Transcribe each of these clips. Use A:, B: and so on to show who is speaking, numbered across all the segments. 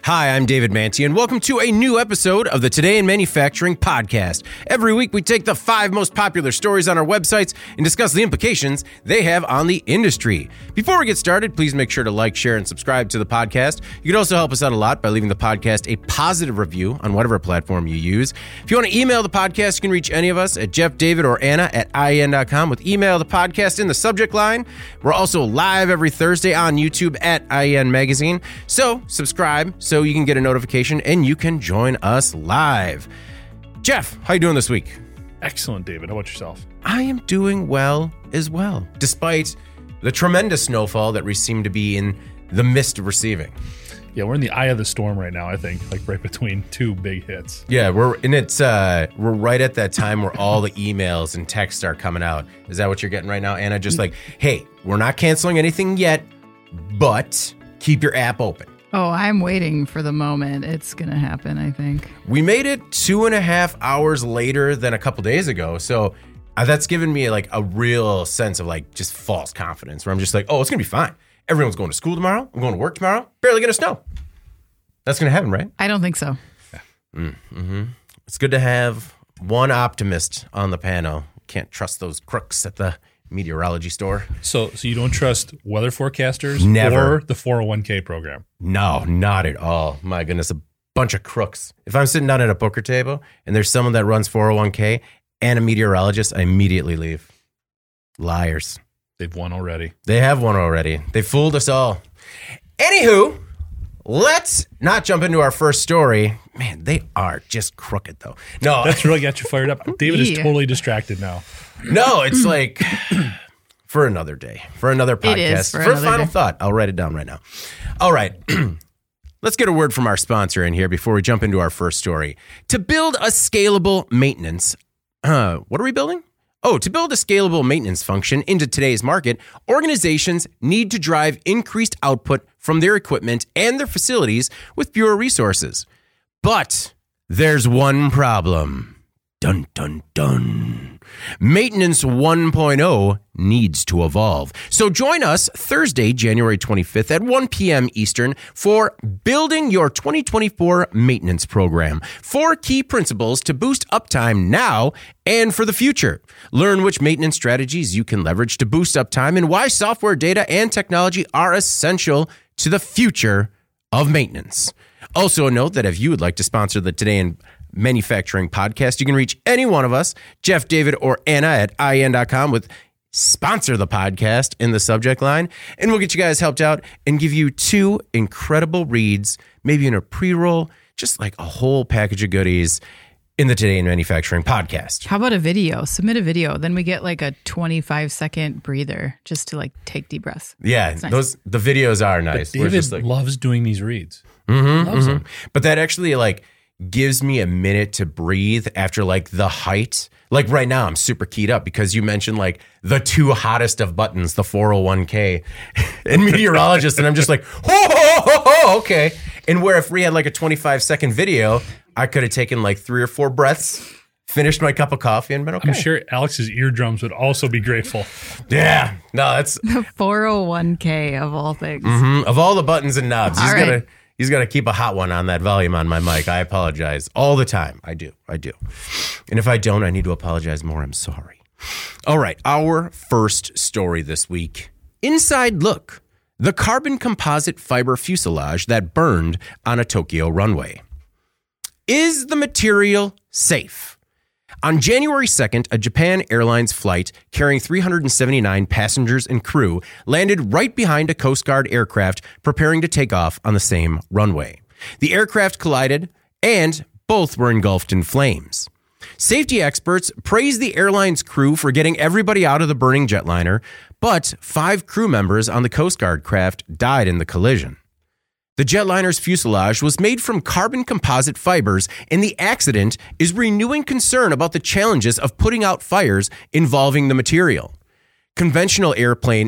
A: Hi, I'm David Manti, and welcome to a new episode of the Today in Manufacturing podcast. Every week, we take the 5 most popular stories on our websites and discuss the implications they have on the industry. Before we get started, please make sure to like, share, and subscribe to the podcast. You can also help us out a lot by leaving the podcast a positive review on whatever platform you use. If you want to email the podcast, you can reach any of us at Jeff, David, or Anna at IEN.com with email the podcast in the subject line. We're also live every Thursday on YouTube at IEN Magazine, so subscribe so you can get a notification and you can join us live. Jeff, how you doing this week?
B: Excellent, David. How about yourself?
A: I am doing well as well, despite the tremendous snowfall that we seem to be in the midst of receiving.
B: Yeah, we're in the eye of the storm right now, I think, like right between 2 big hits.
A: Yeah, we're right at that time where all the emails and texts are coming out. Is that what you're getting right now, Anna? Just like, hey, we're not canceling anything yet, but keep your app open.
C: Oh, I'm waiting for the moment it's going to happen, I think.
A: We made it 2.5 hours later than a couple days ago, so that's given me like a real sense of like just false confidence where I'm just like, oh, it's going to be fine. Everyone's going to school tomorrow. I'm going to work tomorrow. Barely going to snow. That's going to happen, right?
C: I don't think so.
A: Mm-hmm. It's good to have one optimist on the panel. Can't trust those crooks at the meteorology store.
B: So you don't trust weather forecasters?
A: Never.
B: Or the 401k program?
A: No, not at all. My goodness, a bunch of crooks. If I'm sitting down at a poker table and there's someone that runs 401k and a meteorologist, I immediately leave. Liars.
B: They've won already.
A: They have won already. They fooled us all. Anywho, let's not jump into our first story. Man, they are just crooked, though. No,
B: that's really got you fired up. David is totally distracted now.
A: No, it's like for another day, for another podcast,
C: it is for
A: a final thought. I'll write it down right now. All right. Let's get a word from our sponsor in here before we jump into our first story. To build a scalable maintenance, what are we building? Oh, to build a scalable maintenance function into today's market, organizations need to drive increased output from their equipment and their facilities with fewer resources. But there's one problem. Dun, dun, dun. Maintenance 1.0 needs to evolve. So join us Thursday, January 25th at 1 p.m. Eastern for Building Your 2024 Maintenance Program. 4 key principles to boost uptime now and for the future. Learn which maintenance strategies you can leverage to boost uptime and why software, data, and technology are essential to the future of maintenance. Also, a note that if you would like to sponsor the Today in Manufacturing podcast, you can reach any one of us, Jeff, David, or Anna at IEN.com with sponsor the podcast in the subject line, and we'll get you guys helped out and give you 2 incredible reads, maybe in a pre-roll, just like a whole package of goodies in the Today in Manufacturing podcast.
C: How about a video? Submit a video. Then we get like a 25-second breather just to like take deep breaths.
A: Yeah,
C: nice.
A: The videos are nice.
B: But David loves doing these reads.
A: Loves them. But that actually like gives me a minute to breathe after like the height. Like right now, I'm super keyed up because you mentioned like the 2 hottest of buttons, the 401k and meteorologist. And I'm just like, okay. And where if we had like a 25-second video, I could have taken like 3 or 4 breaths, finished my cup of coffee and been okay.
B: I'm sure Alex's eardrums would also be grateful.
A: Yeah. No, that's
C: the 401k of all things.
A: Mm-hmm. Of all the buttons and knobs, He's got to keep a hot one on that volume on my mic. I apologize all the time. I do. And if I don't, I need to apologize more. I'm sorry. All right. Our first story this week. Inside look. The carbon composite fiber fuselage that burned on a Tokyo runway. Is the material safe? On January 2nd, a Japan Airlines flight carrying 379 passengers and crew landed right behind a Coast Guard aircraft preparing to take off on the same runway. The aircraft collided, and both were engulfed in flames. Safety experts praised the airline's crew for getting everybody out of the burning jetliner, but 5 crew members on the Coast Guard craft died in the collision. The jetliner's fuselage was made from carbon composite fibers, and the accident is renewing concern about the challenges of putting out fires involving the material. Conventional airplane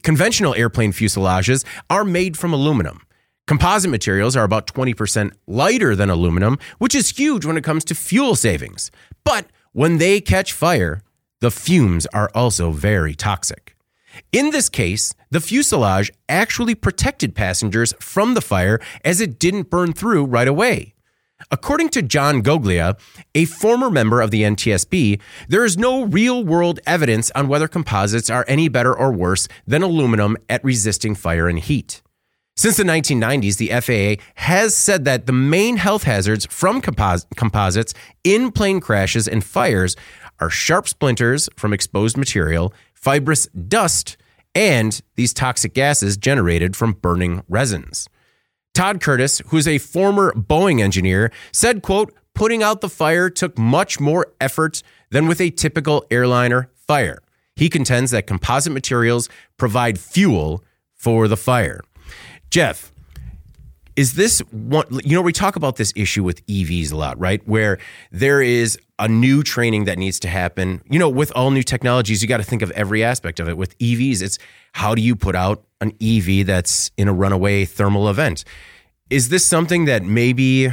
A: fuselages are made from aluminum. Composite materials are about 20% lighter than aluminum, which is huge when it comes to fuel savings. But when they catch fire, the fumes are also very toxic. In this case, the fuselage actually protected passengers from the fire as it didn't burn through right away. According to John Goglia, a former member of the NTSB, there is no real-world evidence on whether composites are any better or worse than aluminum at resisting fire and heat. Since the 1990s, the FAA has said that the main health hazards from composites in plane crashes and fires are sharp splinters from exposed material, fibrous dust, and these toxic gases generated from burning resins. Todd Curtis, who's a former Boeing engineer, said, quote, putting out the fire took much more effort than with a typical airliner fire. He contends that composite materials provide fuel for the fire. Jeff, is this one, we talk about this issue with EVs a lot, right? Where there is a new training that needs to happen. With all new technologies, you got to think of every aspect of it. With EVs, it's how do you put out an EV that's in a runaway thermal event? Is this something that maybe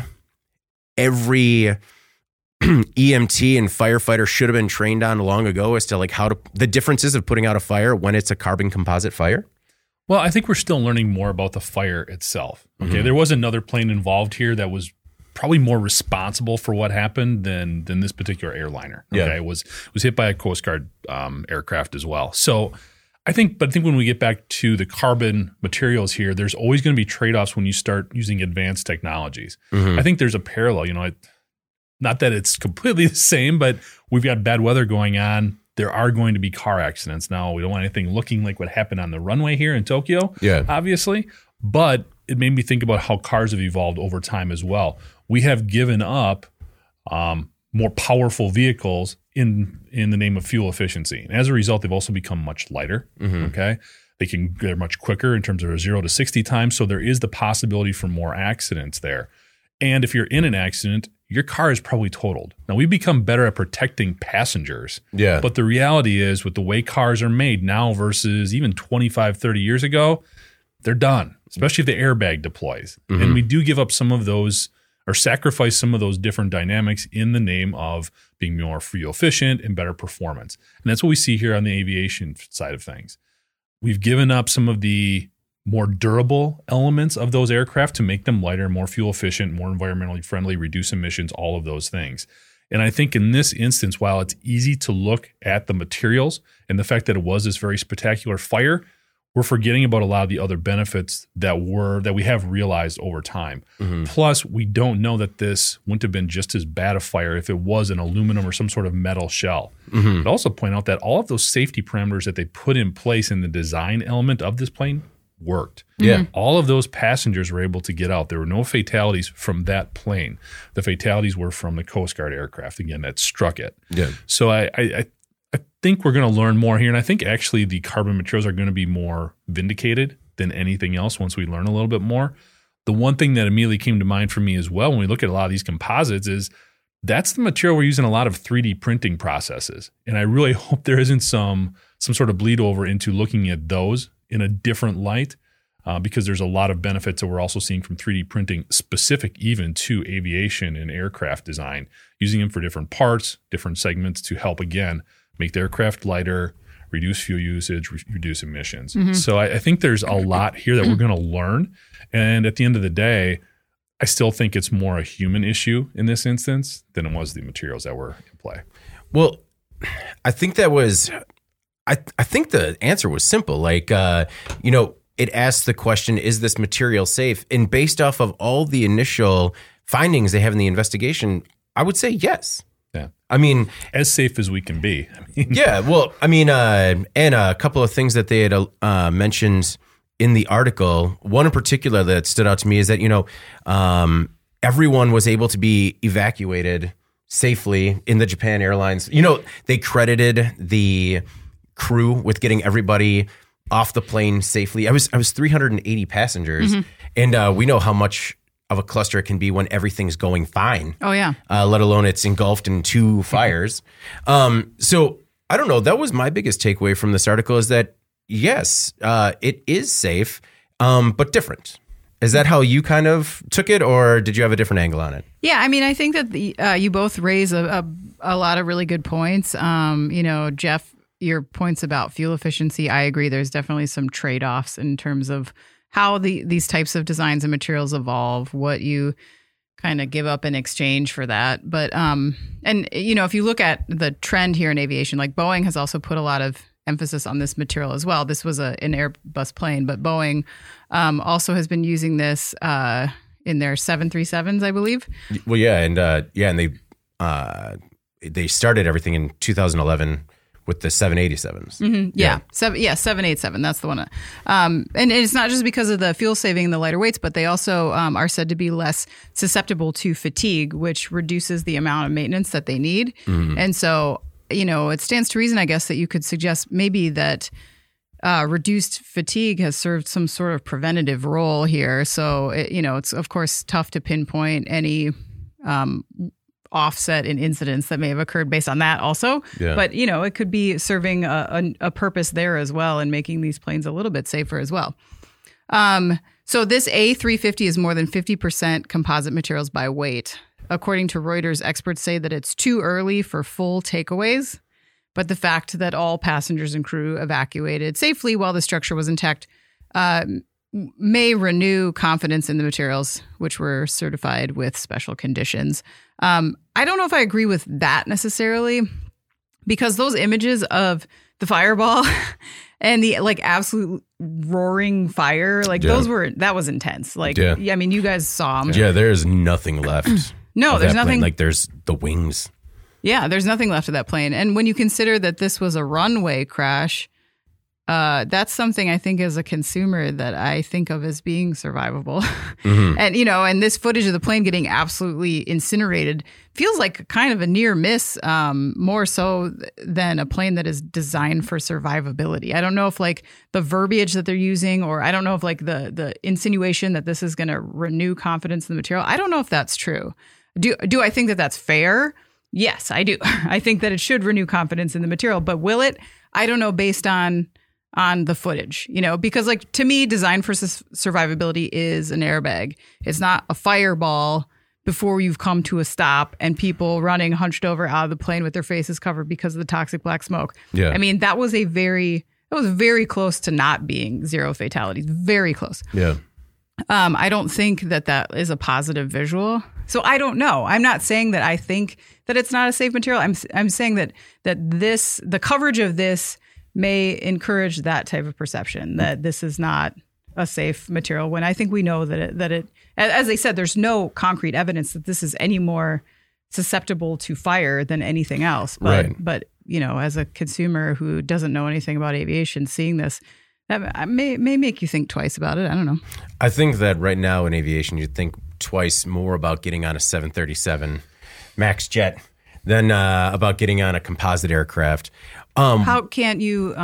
A: every EMT and firefighter should have been trained on long ago as to the differences of putting out a fire when it's a carbon composite fire?
B: Well, I think we're still learning more about the fire itself. Okay, There was another plane involved here that was probably more responsible for what happened than this particular airliner. Okay,
A: Yeah.
B: It was hit by a Coast Guard aircraft as well. So I think when we get back to the carbon materials here, there's always going to be trade-offs when you start using advanced technologies. I think there's a parallel. Not that it's completely the same, but we've got bad weather going on. There are going to be car accidents. Now, we don't want anything looking like what happened on the runway here in Tokyo, obviously, but it made me think about how cars have evolved over time as well. We have given up more powerful vehicles in the name of fuel efficiency. And as a result, they've also become much lighter, okay? They're much quicker in terms of their 0 to 60 time, so there is the possibility for more accidents there. And if you're in an accident, your car is probably totaled. Now, we've become better at protecting passengers.
A: Yeah.
B: But the reality is, with the way cars are made now versus even 25, 30 years ago, they're done, especially if the airbag deploys. And we do give up some of those or sacrifice some of those different dynamics in the name of being more fuel efficient and better performance. And that's what we see here on the aviation side of things. We've given up some of the more durable elements of those aircraft to make them lighter, more fuel efficient, more environmentally friendly, reduce emissions, all of those things. And I think in this instance, while it's easy to look at the materials and the fact that it was this very spectacular fire, we're forgetting about a lot of the other benefits that we have realized over time. Plus, we don't know that this wouldn't have been just as bad a fire if it was an aluminum or some sort of metal shell. I'd also point out that all of those safety parameters that they put in place in the design element of this plane worked.
A: Yeah.
B: All of those passengers were able to get out. There were no fatalities from that plane. The fatalities were from the Coast Guard aircraft, again, that struck it.
A: Yeah.
B: So I think we're going to learn more here. And I think actually the carbon materials are going to be more vindicated than anything else once we learn a little bit more. The one thing that immediately came to mind for me as well when we look at a lot of these composites is that's the material we're using in a lot of 3D printing processes. And I really hope there isn't some sort of bleed over into looking at those in a different light because there's a lot of benefits that we're also seeing from 3D printing specific even to aviation and aircraft design, using them for different parts, different segments to help, again, make the aircraft lighter, reduce fuel usage, reduce emissions. So I think there's a lot here that we're going to learn. And at the end of the day, I still think it's more a human issue in this instance than it was the materials that were in play.
A: Well, I think that was... I think the answer was simple. It asked the question, is this material safe? And based off of all the initial findings they have in the investigation, I would say yes.
B: Yeah.
A: I mean,
B: as safe as we can be.
A: Yeah. Well, I mean, and a couple of things that they had mentioned in the article, one in particular that stood out to me is that, everyone was able to be evacuated safely in the Japan Airlines. They credited the crew with getting everybody off the plane safely. I was 380 passengers, and we know how much of a cluster it can be when everything's going fine.
C: Oh yeah.
A: Let alone it's engulfed in 2 fires. So I don't know. That was my biggest takeaway from this article is that yes, it is safe, but different. Is that how you kind of took it, or did you have a different angle on it?
C: Yeah, I mean, I think that you both raise a lot of really good points. Jeff, your points about fuel efficiency, I agree. There's definitely some trade-offs in terms of how these types of designs and materials evolve, what you kind of give up in exchange for that. But, and, if you look at the trend here in aviation, like Boeing has also put a lot of emphasis on this material as well. This was an Airbus plane, but Boeing also has been using this in their 737s, I believe.
A: Well, yeah. And they started everything in 2011 with the 787s.
C: Mm-hmm. Yeah. 787. That's the one. And it's not just because of the fuel saving and the lighter weights, but they also are said to be less susceptible to fatigue, which reduces the amount of maintenance that they need. Mm-hmm. And so, it stands to reason, I guess, that you could suggest maybe that reduced fatigue has served some sort of preventative role here. So, it's of course tough to pinpoint any offset in incidents that may have occurred based on that also. Yeah. But, it could be serving a purpose there as well and making these planes a little bit safer as well. So this A350 is more than 50% composite materials by weight. According to Reuters, experts say that it's too early for full takeaways, but the fact that all passengers and crew evacuated safely while the structure was intact may renew confidence in the materials, which were certified with special conditions. I don't know if I agree with that necessarily, because those images of the fireball and the absolute roaring fire, that was intense. I mean, you guys saw them.
A: Yeah, there's nothing left.
C: No, there's nothing.
A: There's the wings.
C: Yeah, there's nothing left of that plane. And when you consider that this was a runway crash, that's something I think as a consumer that I think of as being survivable. Mm-hmm. And this footage of the plane getting absolutely incinerated feels like kind of a near miss, more so than a plane that is designed for survivability. I don't know if the verbiage that they're using, or I don't know if the insinuation that this is going to renew confidence in the material. I don't know if that's true. Do I think that that's fair? Yes, I do. I think that it should renew confidence in the material, but will it? I don't know, based on the footage, because to me, design for survivability is an airbag. It's not a fireball before you've come to a stop and people running hunched over out of the plane with their faces covered because of the toxic black smoke. Yeah. I mean, that was very close to not being zero fatalities. Very close.
A: Yeah.
C: I don't think that is a positive visual. So I don't know. I'm not saying that I think that it's not a safe material. I'm saying that the coverage of this may encourage that type of perception, that this is not a safe material, when I think we know that it, as they said, there's no concrete evidence that this is any more susceptible to fire than anything else. But as a consumer who doesn't know anything about aviation, seeing this, that may make you think twice about it. I don't know.
A: I think that right now in aviation, you'd think twice more about getting on a 737 MAX jet than about getting on a composite aircraft.
C: How can't you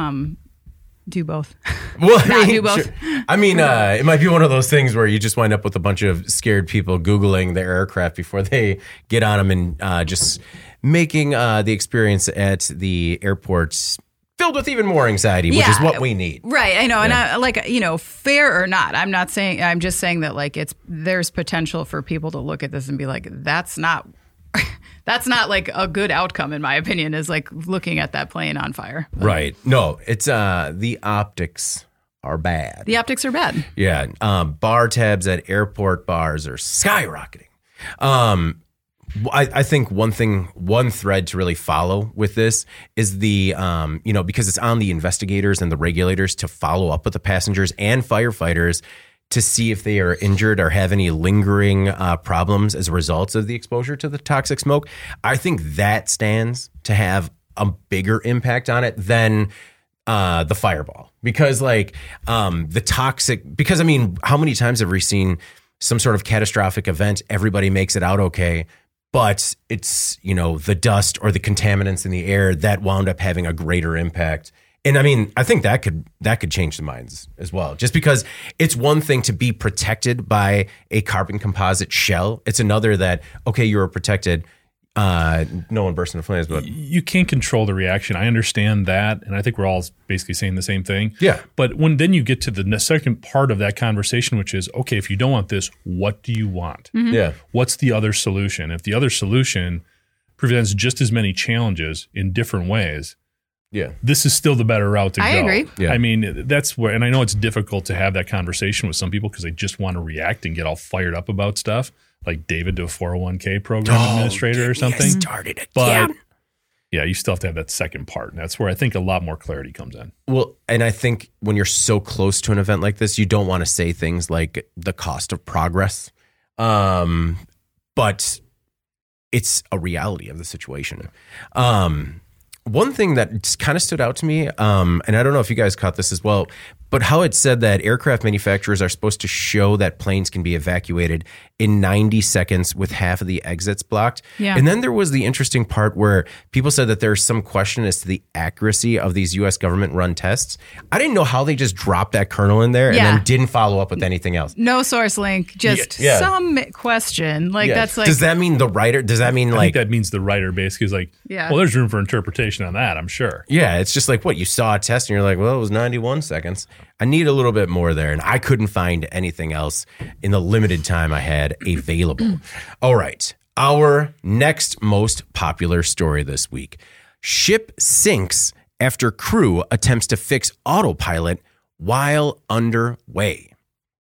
C: do both?
A: Well, do both. Sure. I mean, it might be one of those things where you just wind up with a bunch of scared people Googling their aircraft before they get on them, and just making the experience at the airports filled with even more anxiety, which is what we need.
C: Right. I know. Yeah. And fair or not, I'm just saying that there's potential for people to look at this and be like, that's not a good outcome, in my opinion, is looking at that plane on fire.
A: Right. No, it's the optics are bad.
C: The optics are bad.
A: Yeah. Bar tabs at airport bars are skyrocketing. I think one thread to really follow with this is the, because it's on the investigators and the regulators to follow up with the passengers and firefighters to see if they are injured or have any lingering problems as a result of the exposure to the toxic smoke. I think that stands to have a bigger impact on it than the fireball, because the toxic, because how many times have we seen some sort of catastrophic event, everybody makes it out okay, but it's, the dust or the contaminants in the air that wound up having a greater impact. And I think that could change the minds as well. Just because it's one thing to be protected by a carbon composite shell. It's another that, okay, you were protected. No one burst into flames, but
B: you can't control the reaction. I understand that. And I think we're all basically saying the same thing.
A: Yeah.
B: But then you get to the second part of that conversation, which is, okay, if you don't want this, what do you want?
A: Mm-hmm. Yeah.
B: What's the other solution? If the other solution presents just as many challenges in different ways,
A: Yeah.
B: this is still the better route to go.
C: I agree.
A: Yeah.
B: I mean, that's where, and I know it's difficult to have that conversation with some people because they just want to react and get all fired up about stuff, like David to a 401k program administrator or something.
A: Started again.
B: But yeah, you still have to have that second part. And that's where I think a lot more clarity comes in.
A: Well, and I think when you're so close to an event like this, you don't want to say things like the cost of progress. But it's a reality of the situation. One thing that kind of stood out to me, and I don't know if you guys caught this as well, but how it said that aircraft manufacturers are supposed to show that planes can be evacuated in 90 seconds with half of the exits blocked.
C: Yeah.
A: And then there was the interesting part where people said that there's some question as to the accuracy of these U.S. government run tests. I didn't know how they just dropped that kernel in there and then didn't follow up with anything else.
C: No source link, just some question. Like that's like.
A: Does that mean the writer? Does that mean
B: I
A: like?
B: think that means the writer basically is like,
C: Yeah.
B: well, there's room for interpretation on that, I'm sure.
A: Yeah, it's just like what you saw a test and you're like, well, it was 91 seconds. I need a little bit more there. And I couldn't find anything else in the limited time I had available. All right. Our next most popular story this week. Ship sinks after crew attempts to fix autopilot while underway.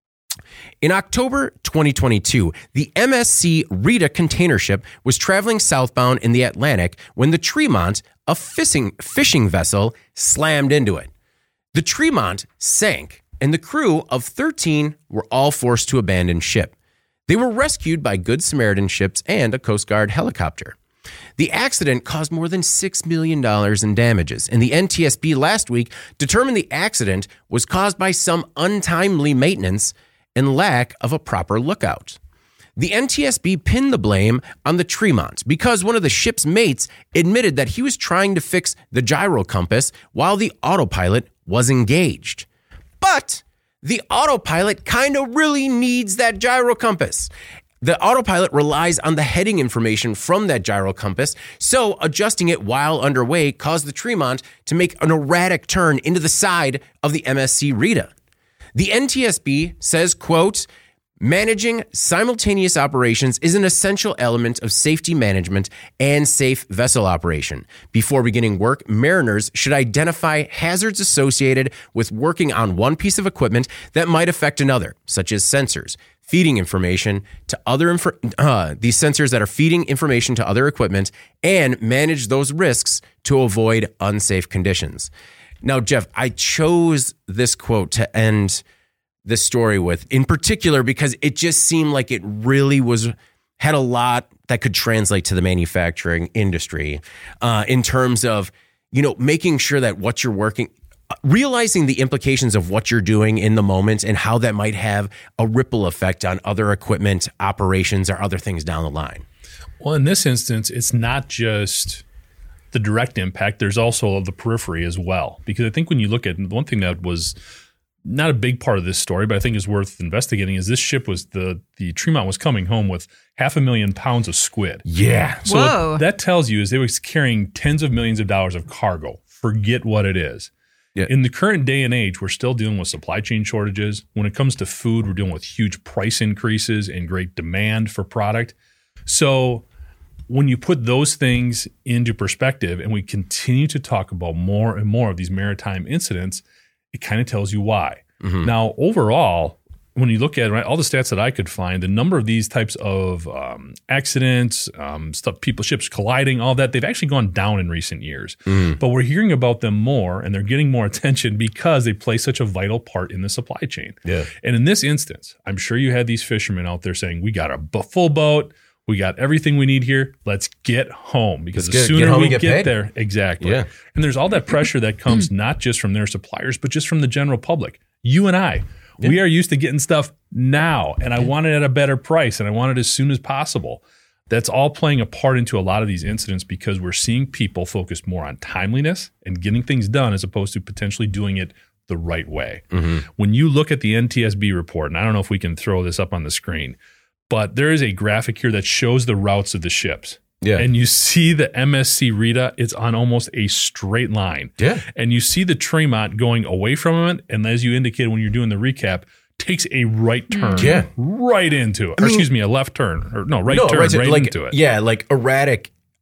A: In October 2022, the MSC Rita container ship was traveling southbound in the Atlantic when the Tremont, a fishing vessel, slammed into it. The Tremont sank, and the crew of 13 were all forced to abandon ship. They were rescued by Good Samaritan ships and a Coast Guard helicopter. The accident caused more than $6 million in damages, and the NTSB last week determined the accident was caused by some untimely maintenance and lack of a proper lookout. The NTSB pinned the blame on the Tremont because one of the ship's mates admitted that he was trying to fix the gyro compass while the autopilot was engaged. But the autopilot kind of really needs that gyro compass. The autopilot relies on the heading information from that gyro compass, so adjusting it while underway caused the Tremont to make an erratic turn into the side of the MSC Rita. The NTSB says, quote, managing simultaneous operations is an essential element of safety management and safe vessel operation. Before beginning work, mariners should identify hazards associated with working on one piece of equipment that might affect another, such as sensors, feeding information to these sensors that are feeding information to other equipment, and manage those risks to avoid unsafe conditions. Now, Jeff, I chose this quote to end this story with, in particular, because it just seemed like it really had a lot that could translate to the manufacturing industry in terms of, making sure that what you're working, realizing the implications of what you're doing in the moment and how that might have a ripple effect on other equipment operations or other things down the line.
B: Well, in this instance, it's not just the direct impact. There's also the periphery as well. Because I think when you look at one thing that was not a big part of this story, but I think is worth investigating, is this ship was the Tremont was coming home with 500,000 pounds of squid.
A: Yeah.
B: So
C: Whoa.
B: what that tells you is they were carrying tens of millions of dollars of cargo. Forget what it is.
A: Yeah.
B: In the current day and age, we're still dealing with supply chain shortages. When it comes to food, we're dealing with huge price increases and great demand for product. So when you put those things into perspective and we continue to talk about more and more of these maritime incidents, it kind of tells you why. Mm-hmm. Now, overall, when you look at all the stats that I could find, the number of these types of accidents, ships colliding, all that, they've actually gone down in recent years. Mm. But we're hearing about them more, and they're getting more attention because they play such a vital part in the supply chain.
A: Yeah.
B: And in this instance, I'm sure you had these fishermen out there saying, we got a full boat, we got everything we need here. Let's get home, because the sooner we get there, exactly.
A: Yeah.
B: And there's all that pressure that comes not just from their suppliers, but just from the general public. You and I, we are used to getting stuff now, and I want it at a better price, and I want it as soon as possible. That's all playing a part into a lot of these incidents because we're seeing people focus more on timeliness and getting things done as opposed to potentially doing it the right way. Mm-hmm. When you look at the NTSB report, and I don't know if we can throw this up on the screen, but there is a graphic here that shows the routes of the ships. Yeah. And you see the MSC Rita, it's on almost a straight line.
A: Yeah.
B: And you see the Tremont going away from it. And as you indicated when you're doing the recap, takes a right turn right into it. A left turn. Right turn into it.
A: Yeah, like erratic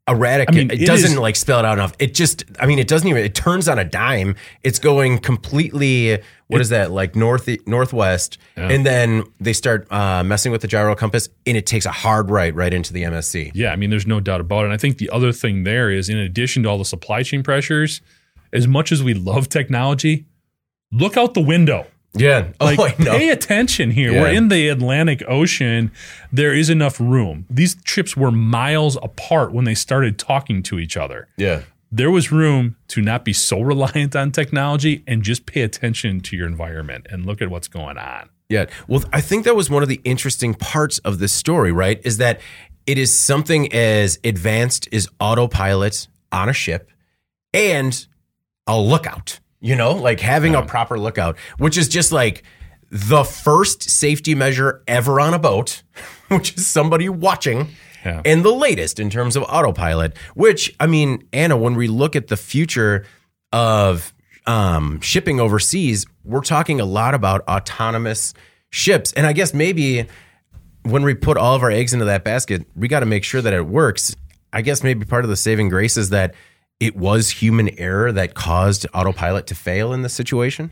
A: erratic.
B: I mean,
A: it
B: it
A: doesn't
B: is-
A: like spell it out enough. It just, I mean, it doesn't even, it turns on a dime. It's going completely, what is that, like northwest.
B: Yeah.
A: And then they start messing with the gyro compass and it takes a hard right into the MSC.
B: Yeah, I mean, there's no doubt about it. And I think the other thing there is, in addition to all the supply chain pressures, as much as we love technology, look out the window.
A: Yeah.
B: Like,
A: I know.
B: pay attention here.
A: Yeah.
B: We're in the Atlantic Ocean. There is enough room. These ships were miles apart when they started talking to each other.
A: Yeah.
B: There was room to not be so reliant on technology and just pay attention to your environment and look at what's going on.
A: Yeah. Well, I think that was one of the interesting parts of this story, right? Is that it is something as advanced as autopilot on a ship and a lookout, like having a proper lookout, which is just like the first safety measure ever on a boat, which is somebody watching.
B: Yeah.
A: And the latest in terms of autopilot, which, I mean, Anna, when we look at the future of shipping overseas, we're talking a lot about autonomous ships. And I guess maybe when we put all of our eggs into that basket, we got to make sure that it works. I guess maybe part of the saving grace is that it was human error that caused autopilot to fail in this situation.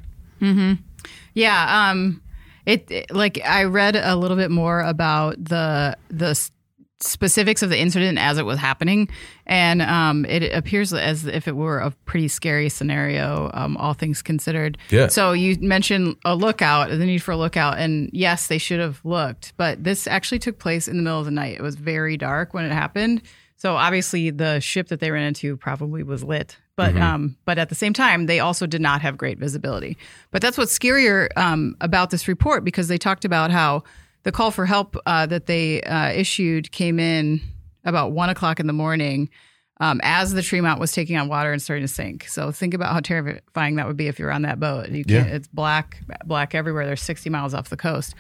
C: Yeah. It like I read a little bit more about the specifics of the incident as it was happening, and it appears as if it were a pretty scary scenario, all things considered.
A: Yeah.
C: So you mentioned a lookout, the need for a lookout, and yes, they should have looked, but this actually took place in the middle of the night. It was very dark when it happened. So obviously the ship that they ran into probably was lit, but at the same time, they also did not have great visibility. But that's what's scarier about this report, because they talked about how the call for help that they issued came in about 1:00 in the morning as the Tremont was taking on water and starting to sink. So think about how terrifying that would be if you're on that boat. You can't, It's black everywhere. They're 60 miles off the coast.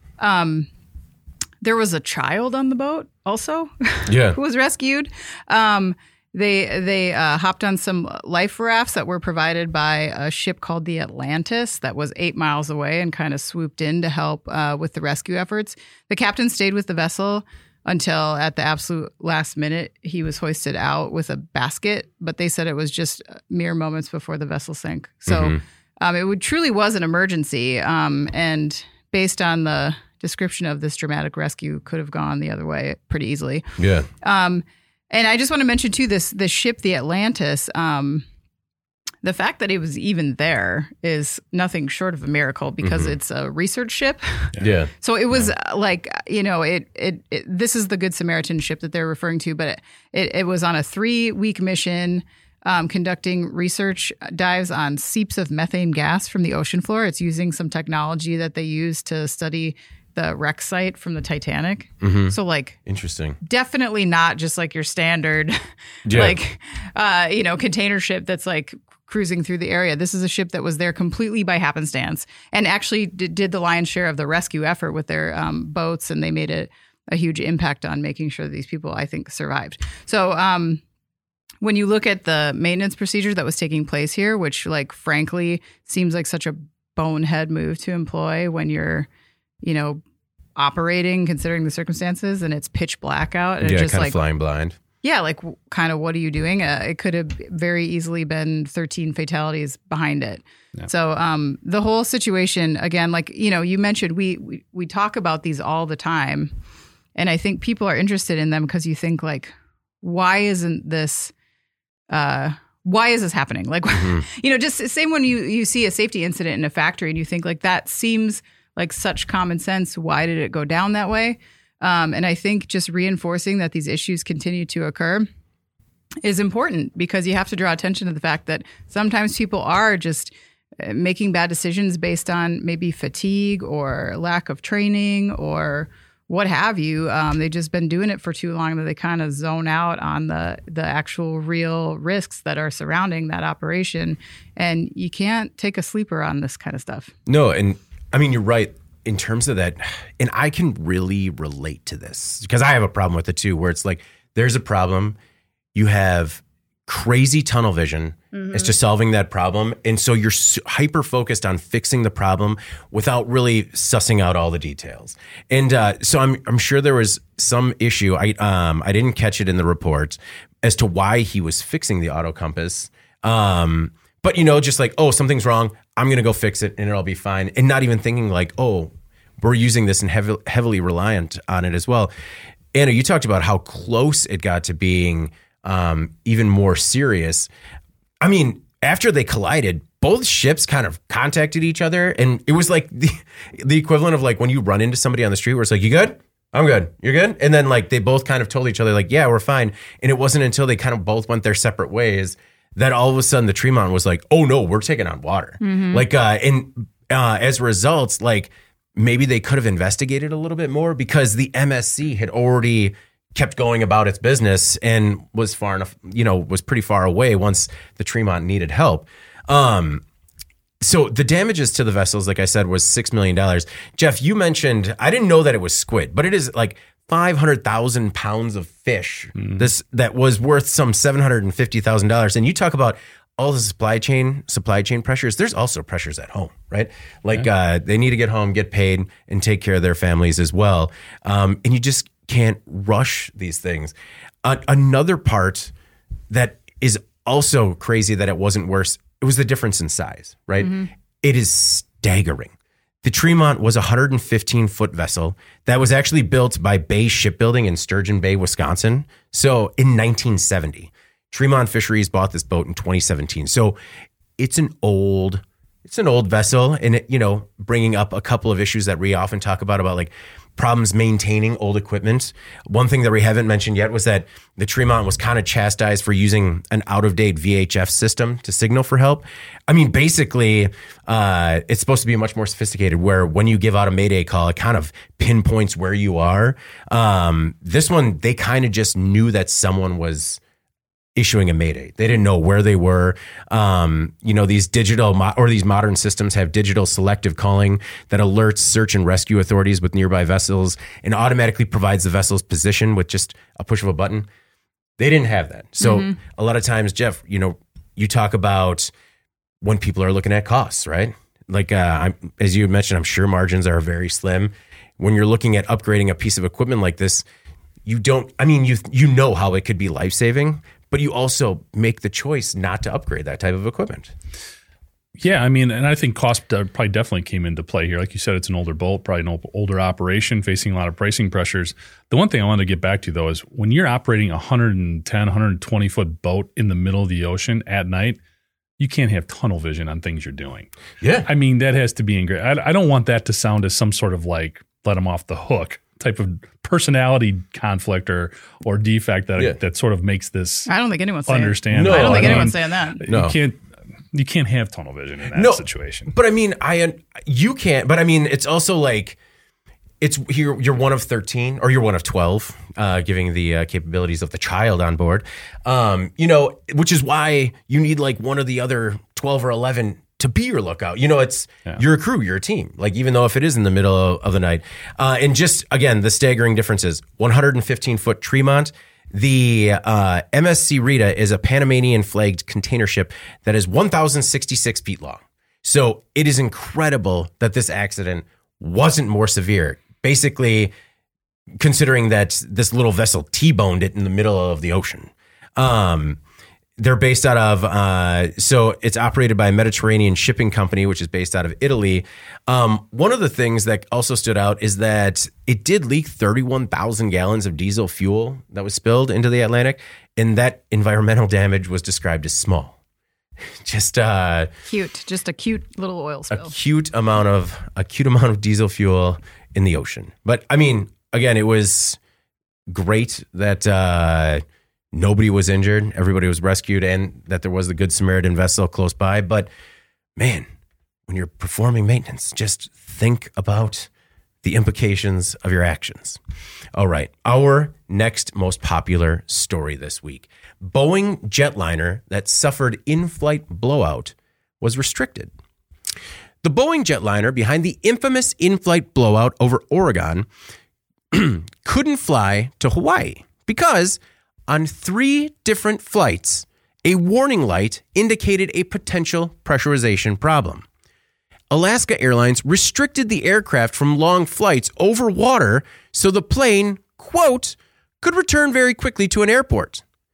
C: There was a child on the boat also who was rescued. They hopped on some life rafts that were provided by a ship called the Atlantis that was 8 miles away and kind of swooped in to help with the rescue efforts. The captain stayed with the vessel until at the absolute last minute he was hoisted out with a basket, but they said it was just mere moments before the vessel sank. So it truly was an emergency, and based on the description of this dramatic rescue, could have gone the other way pretty easily.
A: Yeah.
C: And I just want to mention too, this ship, the Atlantis, the fact that it was even there is nothing short of a miracle, because it's a research ship.
A: Yeah.
C: So it was this is the Good Samaritan ship that they're referring to, but it was on a 3-week mission conducting research dives on seeps of methane gas from the ocean floor. It's using some technology that they use to study the wreck site from the Titanic. So
A: Interesting.
C: definitely not just like your standard, container ship that's like cruising through the area. This is a ship that was there completely by happenstance and actually did the lion's share of the rescue effort with their boats. And they made a huge impact on making sure that these people, I think, survived. So when you look at the maintenance procedure that was taking place here, which frankly seems like such a bonehead move to employ when you're, operating, considering the circumstances, and it's pitch black out. And
A: just kind of flying blind.
C: Yeah, kind of what are you doing? It could have very easily been 13 fatalities behind it. Yeah. So the whole situation, again, you mentioned, we talk about these all the time. And I think people are interested in them because you think why isn't this, why is this happening? Just same when you see a safety incident in a factory and you think that seems like such common sense. Why did it go down that way? And I think just reinforcing that these issues continue to occur is important, because you have to draw attention to the fact that sometimes people are just making bad decisions based on maybe fatigue or lack of training or what have you. They've just been doing it for too long that they kind of zone out on the actual real risks that are surrounding that operation. And you can't take a sleeper on this kind of stuff.
A: No, and I mean, you're right in terms of that. And I can really relate to this because I have a problem with it too, where it's there's a problem, you have crazy tunnel vision as to solving that problem. And so you're hyper focused on fixing the problem without really sussing out all the details. And so I'm sure there was some issue. I didn't catch it in the report, as to why he was fixing the auto compass. But, just like, oh, something's wrong. I'm going to go fix it and it'll be fine. And not even thinking like, oh, we're using this and heavily reliant on it as well. Anna, you talked about how close it got to being even more serious. I mean, after they collided, both ships kind of contacted each other. And it was like the equivalent of like when you run into somebody on the street where it's like, you good? I'm good. You're good? And then like they both kind of told each other like, yeah, we're fine. And it wasn't until they kind of both went their separate ways that all of a sudden the Tremont was like, oh no, we're taking on water. Like, as a result, like maybe they could have investigated a little bit more because the MSC had already kept going about its business and was far enough, was pretty far away once the Tremont needed help. So the damages to the vessels, like I said, was $6 million. Jeff, you mentioned, I didn't know that it was squid, but it is like 500,000 pounds of fish. That was worth some $750,000. And you talk about all the supply chain pressures. There's also pressures at home, right? Like they need to get home, get paid, and take care of their families as well. And you just can't rush these things. Another part that is also crazy that it wasn't worse, it was the difference in size, right? It is staggering. The Tremont was a 115-foot vessel that was actually built by Bay Shipbuilding in Sturgeon Bay, Wisconsin. So in 1970, Tremont Fisheries bought this boat in 2017. So it's an old vessel, and it, bringing up a couple of issues that we often talk about like problems maintaining old equipment. One thing that we haven't mentioned yet was that the Tremont was kind of chastised for using an out-of-date VHF system to signal for help. I mean, basically, it's supposed to be much more sophisticated where when you give out a Mayday call, it kind of pinpoints where you are. This one, they kind of just knew that someone was issuing a Mayday. They didn't know where they were. These these modern systems have digital selective calling that alerts search and rescue authorities with nearby vessels and automatically provides the vessel's position with just a push of a button. They didn't have that. So a lot of times, Jeff, you talk about when people are looking at costs, right? Like, as you mentioned, I'm sure margins are very slim. When you're looking at upgrading a piece of equipment like this, you know how it could be life-saving, but you also make the choice not to upgrade that type of equipment.
B: Yeah, I mean, and I think cost probably definitely came into play here. Like you said, it's an older boat, probably an older operation facing a lot of pricing pressures. The one thing I wanted to get back to, though, is when you're operating a 110, 120-foot boat in the middle of the ocean at night, you can't have tunnel vision on things you're doing. Yeah. I mean, that has to be ingrained. I don't want that to sound as some sort of like let them off the hook type of personality conflict or defect that sort of makes this.
C: I don't think anyone's saying
B: understand.
C: No, I don't think anyone's saying that.
B: No. You can't have tunnel vision in that situation.
A: But I mean, you can't. But I mean, it's also like you're one of 13 or you're one of 12, giving the capabilities of the child on board. Which is why you need like one of the other 12 or 11 to be your lookout. You're a crew, you're a team. Like even though if it is in the middle of the night, and just again the staggering differences: 115-foot Tremont. The MSC Rita is a Panamanian flagged container ship that is 1,066 feet long. So it is incredible that this accident wasn't more severe. Basically, considering that this little vessel T-boned it in the middle of the ocean. They're based out of, so it's operated by a Mediterranean shipping company, which is based out of Italy. One of the things that also stood out is that it did leak 31,000 gallons of diesel fuel that was spilled into the Atlantic, and that environmental damage was described as small. Just a cute little oil spill. A cute amount of diesel fuel in the ocean. But I mean, again, it was great that nobody was injured. Everybody was rescued, and that there was the Good Samaritan vessel close by. But man, when you're performing maintenance, just think about the implications of your actions. All right. Our next most popular story this week. Boeing jetliner that suffered in-flight blowout was restricted. The Boeing jetliner behind the infamous in-flight blowout over Oregon couldn't fly to Hawaii because on 3 different flights, a warning light indicated a potential pressurization problem. Alaska Airlines restricted the aircraft from long flights over water so the plane, quote, could return very quickly to an airport.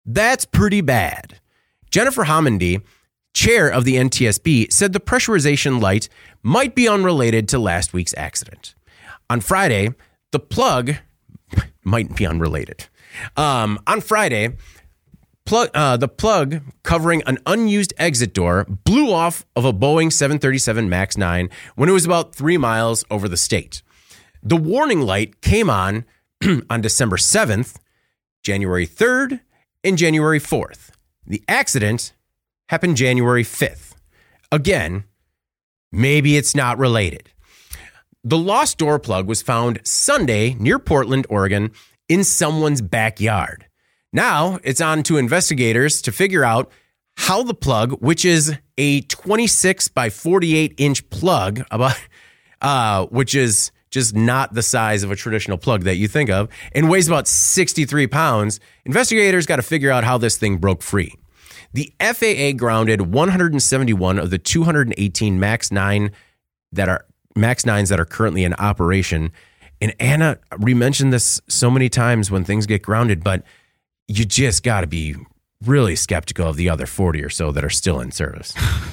A: That's pretty bad. Jennifer Homendy, chair of the NTSB, said the pressurization light might be unrelated to last week's accident. On Friday, the plug might be unrelated. On Friday, the plug covering an unused exit door blew off of a Boeing 737 MAX 9 when it was about 3 miles over the state. The warning light came on December 7th, January 3rd, and January 4th. The accident happened January 5th. Again, maybe it's not related. The lost door plug was found Sunday near Portland, Oregon, in someone's backyard. Now it's on to investigators to figure out how the plug, which is a 26 by 48 inch plug, which is just not the size of a traditional plug that you think of, and weighs about 63 pounds, investigators got to figure out how this thing broke free. The FAA grounded 171 of the 218 MAX 9s that are currently in operation. And Anna, we mentioned this so many times when things get grounded, but you just got to be really skeptical of the other 40 or so that are still in service.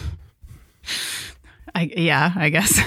C: I guess.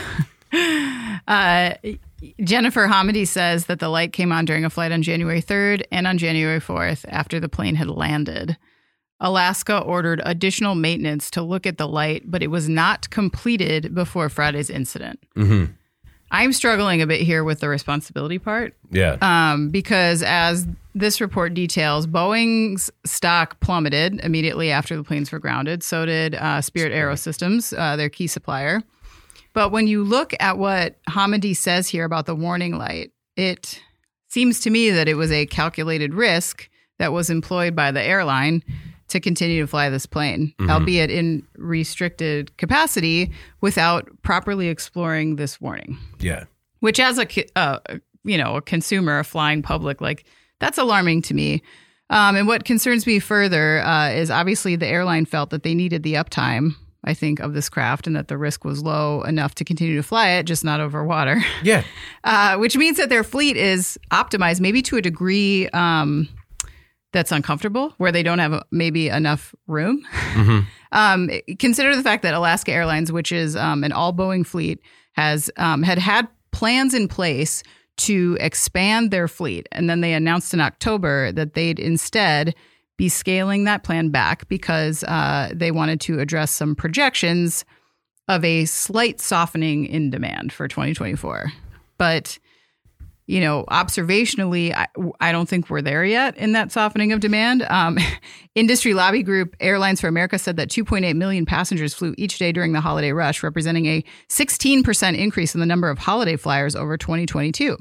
C: Jennifer Homendy says that the light came on during a flight on January 3rd and on January 4th after the plane had landed. Alaska ordered additional maintenance to look at the light, but it was not completed before Friday's incident. Mm-hmm. I'm struggling a bit here with the responsibility part.
A: Yeah.
C: Because as this report details, Boeing's stock plummeted immediately after the planes were grounded. So did Spirit Aerosystems, their key supplier. But when you look at what Homendy says here about the warning light, it seems to me that it was a calculated risk that was employed by the airline to continue to fly this plane, albeit in restricted capacity, without properly exploring this warning.
A: Yeah.
C: Which, as a consumer, a flying public, like, that's alarming to me. And what concerns me further is obviously the airline felt that they needed the uptime, I think, of this craft, and that the risk was low enough to continue to fly it, just not over water.
A: Yeah.
C: Which means that their fleet is optimized, maybe to a degree that's uncomfortable, where they don't have maybe enough room. Mm-hmm. Consider the fact that Alaska Airlines, which is an all Boeing fleet, has had plans in place to expand their fleet. And then they announced in October that they'd instead be scaling that plan back because they wanted to address some projections of a slight softening in demand for 2024. But observationally, I don't think we're there yet in that softening of demand. Industry lobby group Airlines for America said that 2.8 million passengers flew each day during the holiday rush, representing a 16% increase in the number of holiday flyers over 2022.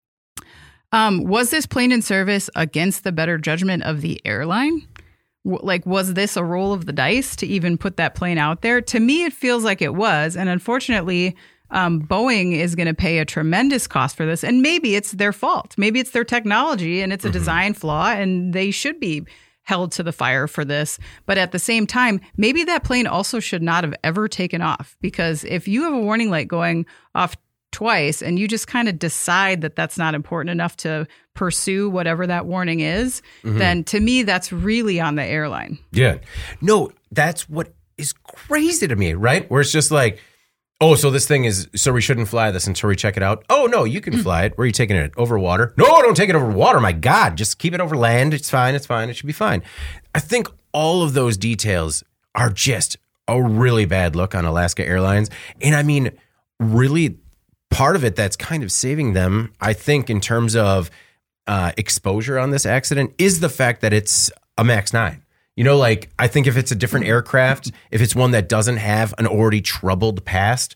C: Was this plane in service against the better judgment of the airline? Was this a roll of the dice to even put that plane out there? To me, it feels like it was. And unfortunately, Boeing is going to pay a tremendous cost for this. And maybe it's their fault. Maybe it's their technology and it's a design flaw and they should be held to the fire for this. But at the same time, maybe that plane also should not have ever taken off, because if you have a warning light going off twice and you just kind of decide that that's not important enough to pursue whatever that warning is, then to me, that's really on the airline.
A: Yeah. No, that's what is crazy to me, right? Where it's just like, oh, so this thing is, so we shouldn't fly this until we check it out. Oh, no, you can fly it. Where are you taking it? Over water? No, don't take it over water. My God, just keep it over land. It's fine. It's fine. It should be fine. I think all of those details are just a really bad look on Alaska Airlines. And I mean, really part of it that's kind of saving them, I think, in terms of exposure on this accident is the fact that it's a MAX 9. I think if it's a different aircraft, if it's one that doesn't have an already troubled past,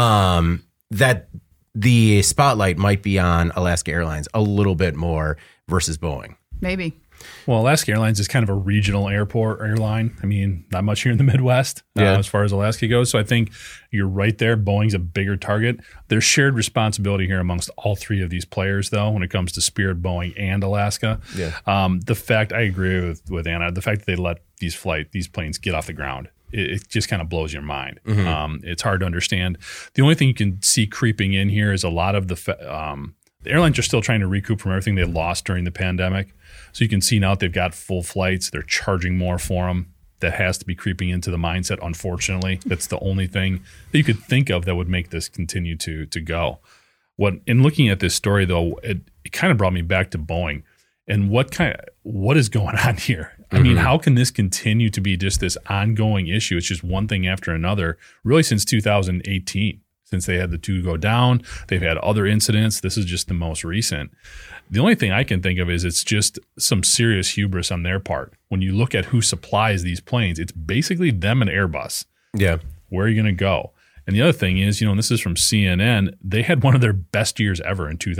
A: that the spotlight might be on Alaska Airlines a little bit more versus Boeing.
C: Maybe.
B: Well, Alaska Airlines is kind of a regional airline. I mean, not much here in the Midwest as far as Alaska goes. So I think you're right there. Boeing's a bigger target. There's shared responsibility here amongst all three of these players, though, when it comes to Spirit, Boeing, and Alaska. Yeah. The fact, I agree with Anna, the fact that they let these planes get off the ground, it just kind of blows your mind. It's hard to understand. The only thing you can see creeping in here is a lot of The airlines are still trying to recoup from everything they lost during the pandemic. So you can see now that they've got full flights. They're charging more for them. That has to be creeping into the mindset, unfortunately. That's the only thing that you could think of that would make this continue to go. In looking at this story, though, it kind of brought me back to Boeing and what is going on here? I mean, how can this continue to be just this ongoing issue? It's just one thing after another, really since 2018. Since they had the two go down, they've had other incidents. This is just the most recent. The only thing I can think of is it's just some serious hubris on their part. When you look at who supplies these planes, it's basically them and Airbus.
A: Yeah.
B: Where are you going to go? And the other thing is, and this is from CNN, they had one of their best years ever in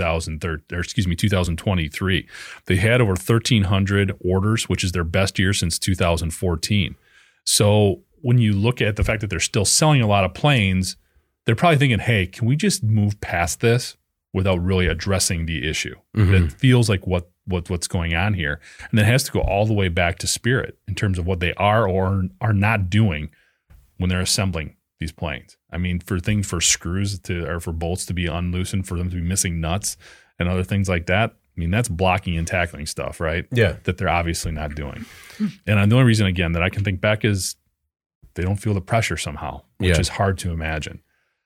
B: 2023. They had over 1,300 orders, which is their best year since 2014. So when you look at the fact that they're still selling a lot of planes, they're probably thinking, hey, can we just move past this without really addressing the issue? It feels like what's going on here. And that has to go all the way back to Spirit in terms of what they are or are not doing when they're assembling these planes. I mean, for screws or for bolts to be unloosened, for them to be missing nuts and other things like that, I mean, that's blocking and tackling stuff, right?
A: Yeah.
B: That they're obviously not doing. And the only reason, again, that I can think back is they don't feel the pressure somehow, which is hard to imagine.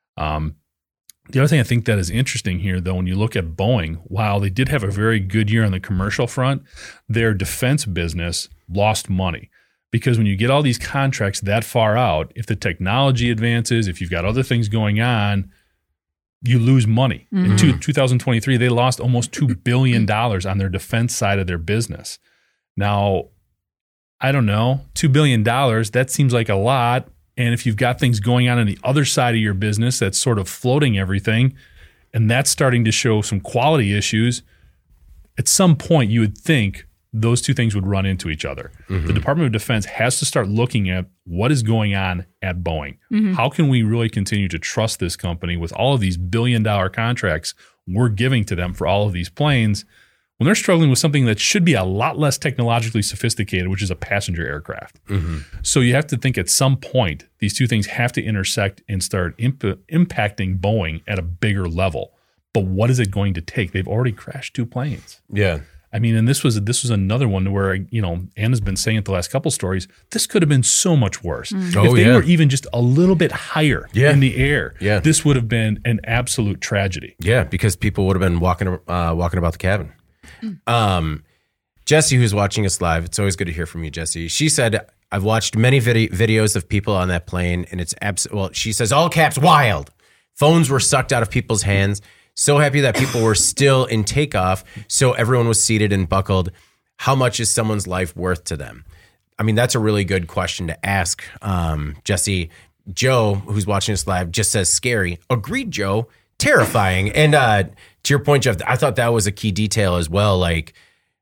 B: The other thing I think that is interesting here, though, when you look at Boeing, while they did have a very good year on the commercial front, their defense business lost money. Because when you get all these contracts that far out, if the technology advances, if you've got other things going on, you lose money. In 2023, they lost almost $2 billion on their defense side of their business. Now, I don't know, $2 billion, that seems like a lot. And if you've got things going on the other side of your business that's sort of floating everything, and that's starting to show some quality issues, at some point you would think those two things would run into each other. The Department of Defense has to start looking at what is going on at Boeing. How can we really continue to trust this company with all of these billion-dollar contracts we're giving to them for all of these planes when they're struggling with something that should be a lot less technologically sophisticated, which is a passenger aircraft? So you have to think at some point these two things have to intersect and start impacting Boeing at a bigger level. But what is it going to take? They've already crashed 2 planes.
A: Yeah.
B: I mean, and this was another one where, Anna's been saying it the last couple stories, this could have been so much worse. If they were even just a little bit higher in the air, this would have been an absolute tragedy.
A: Yeah, because people would have been walking about the cabin. Jesse, who's watching us live, it's always good to hear from you, Jesse. She said, I've watched many videos of people on that plane, and it's she says, all caps, wild. Phones were sucked out of people's hands. So happy that people were still in takeoff, so everyone was seated and buckled. How much is someone's life worth to them? I mean, that's a really good question to ask, Jesse. Joe, who's watching us live, just says scary. Agreed, Joe. Terrifying. And to your point, Jeff, I thought that was a key detail as well, like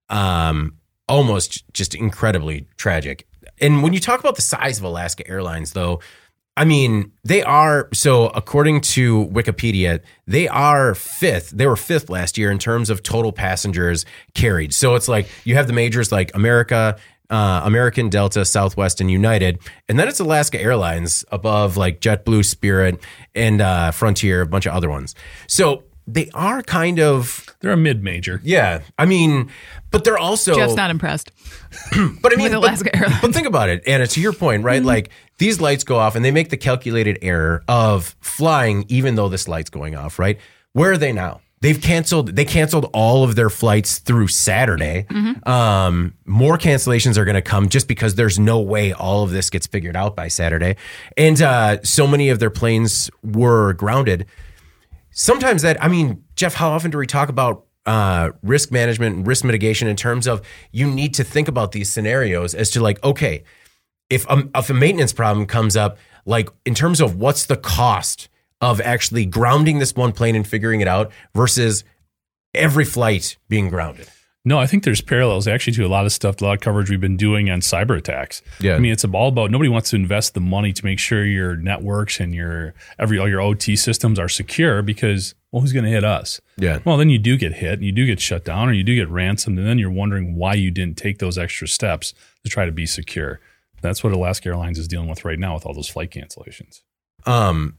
A: almost just incredibly tragic. And when you talk about the size of Alaska Airlines, though, I mean, they are, so according to Wikipedia, they are 5th. They were 5th last year in terms of total passengers carried. So it's like you have the majors like American, Delta, Southwest, and United. And then it's Alaska Airlines above like JetBlue, Spirit, and Frontier, a bunch of other ones. So they are they're
B: a mid-major.
A: Yeah. I mean, but they're also.
C: Jeff's not impressed.
A: But I mean,
C: with Alaska Airlines.
A: But think about it, Anna, to your point, right? Like these lights go off and they make the calculated error of flying even though this light's going off, right? Where are they now? They canceled all of their flights through Saturday. More cancellations are going to come just because there's no way all of this gets figured out by Saturday. And so many of their planes were grounded. Sometimes Jeff, how often do we talk about risk management and risk mitigation in terms of you need to think about these scenarios as to like, okay, if a maintenance problem comes up, like in terms of what's the cost of actually grounding this one plane and figuring it out versus every flight being grounded?
B: No, I think there's parallels actually to a lot of coverage we've been doing on cyber attacks.
A: Yeah.
B: I mean, it's all about nobody wants to invest the money to make sure your networks and all your OT systems are secure because, well, who's going to hit us?
A: Yeah.
B: Well, then you do get hit, and you do get shut down, or you do get ransomed, and then you're wondering why you didn't take those extra steps to try to be secure. That's what Alaska Airlines is dealing with right now with all those flight cancellations.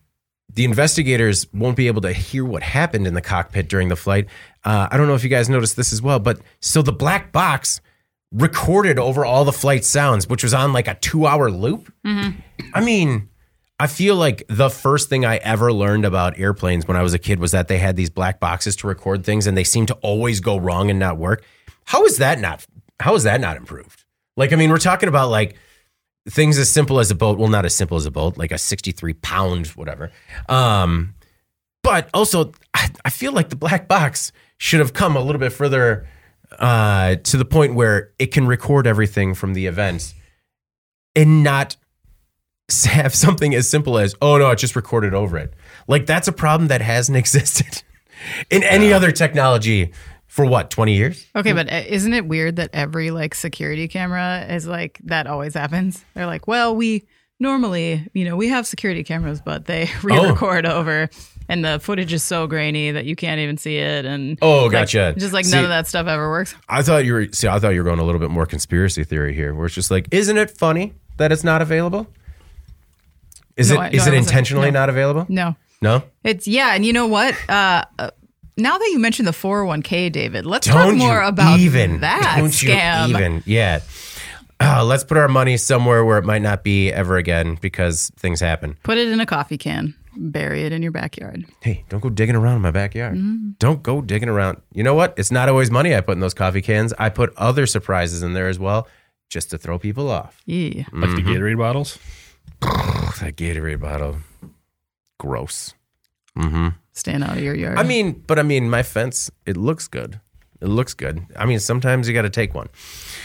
A: the investigators won't be able to hear what happened in the cockpit during the flight. I don't know if you guys noticed this as well, but so the black box recorded over all the flight sounds, which was on like a 2-hour loop. Mm-hmm. I mean, I feel like the first thing I ever learned about airplanes when I was a kid was that they had these black boxes to record things, and they seem to always go wrong and not work. How is that not improved? Like, I mean, we're talking about like things as simple as a boat. Well, not as simple as a boat, like a 63-pound whatever. But also, I feel like the black box should have come a little bit further to the point where it can record everything from the events and not have something as simple as, oh no, it just recorded over it. Like, that's a problem that hasn't existed in any other technology for 20 years?
C: Okay, but isn't it weird that every like security camera is like that always happens? They're like, well, we normally, we have security cameras, but they re-record over, and the footage is so grainy that you can't even see it. And
A: gotcha.
C: Just like none of that stuff ever works.
A: I thought you were going a little bit more conspiracy theory here, where it's just like, isn't it funny that it's not available? Is it intentionally not available?
C: No. It's and you know what? Now that you mentioned the 401k, David, let's talk more about that scam.
A: Yeah. Let's put our money somewhere where it might not be ever again, because things happen.
C: Put it in a coffee can. Bury it in your backyard.
A: Hey, don't go digging around in my backyard. Mm-hmm. Don't go digging around. You know what? It's not always money I put in those coffee cans. I put other surprises in there as well, just to throw people off.
C: Yeah.
B: Like the Gatorade bottles?
A: That Gatorade bottle. Gross. Mm-hmm.
C: Staying out of your yard.
A: I mean, my fence, it looks good. I mean, sometimes you got to take one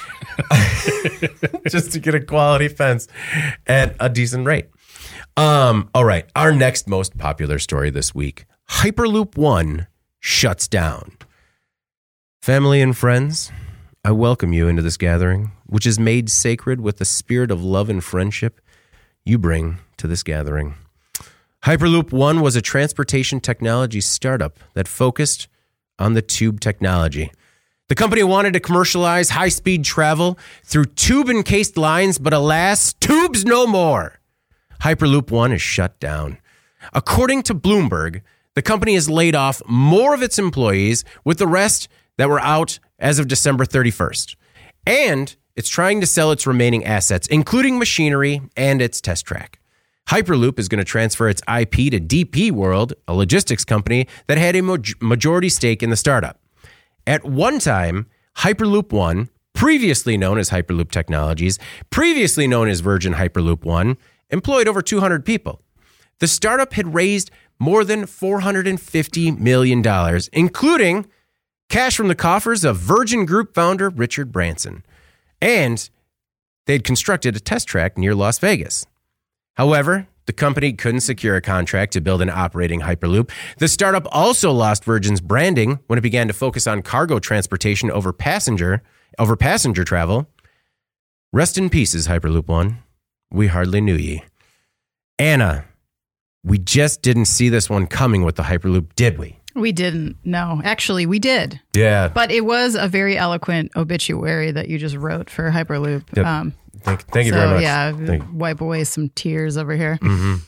A: just to get a quality fence at a decent rate. All right. Our next most popular story this week. Hyperloop One shuts down. Family and friends, I welcome you into this gathering, which is made sacred with the spirit of love and friendship you bring to this gathering. Hyperloop One was a transportation technology startup that focused on the tube technology. The company wanted to commercialize high-speed travel through tube-encased lines, but alas, tubes no more. Hyperloop One is shut down. According to Bloomberg, the company has laid off more of its employees, with the rest that were out as of December 31st. And it's trying to sell its remaining assets, including machinery and its test track. Hyperloop is going to transfer its IP to DP World, a logistics company that had a majority stake in the startup. At one time, Hyperloop One, previously known as Hyperloop Technologies, previously known as Virgin Hyperloop One, employed over 200 people. The startup had raised more than $450 million, including cash from the coffers of Virgin Group founder Richard Branson. And they'd constructed a test track near Las Vegas. However, the company couldn't secure a contract to build an operating Hyperloop. The startup also lost Virgin's branding when it began to focus on cargo transportation over passenger travel. Rest in pieces, Hyperloop One. We hardly knew ye. Anna, we just didn't see this one coming with the Hyperloop, did we?
C: We didn't. No, actually, we did.
A: Yeah.
C: But it was a very eloquent obituary that you just wrote for Hyperloop.
A: Yep. Thank you very much.
C: Yeah, wipe away some tears over here.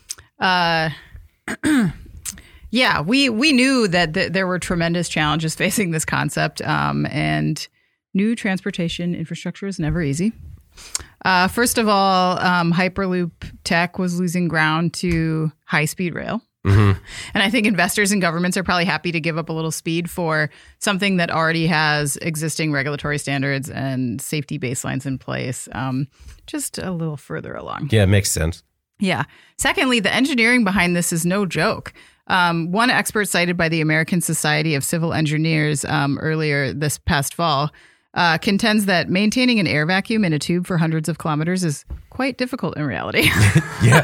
A: Mm-hmm.
C: Yeah, we knew that there were tremendous challenges facing this concept, and new transportation infrastructure is never easy. First of all, Hyperloop tech was losing ground to high-speed rail. Mm-hmm. And I think investors and governments are probably happy to give up a little speed for something that already has existing regulatory standards and safety baselines in place, just a little further along.
A: Yeah, it makes sense.
C: Yeah. Secondly, the engineering behind this is no joke. One expert cited by the American Society of Civil Engineers earlier this past fall contends that maintaining an air vacuum in a tube for hundreds of kilometers is quite difficult in reality.
A: Yeah.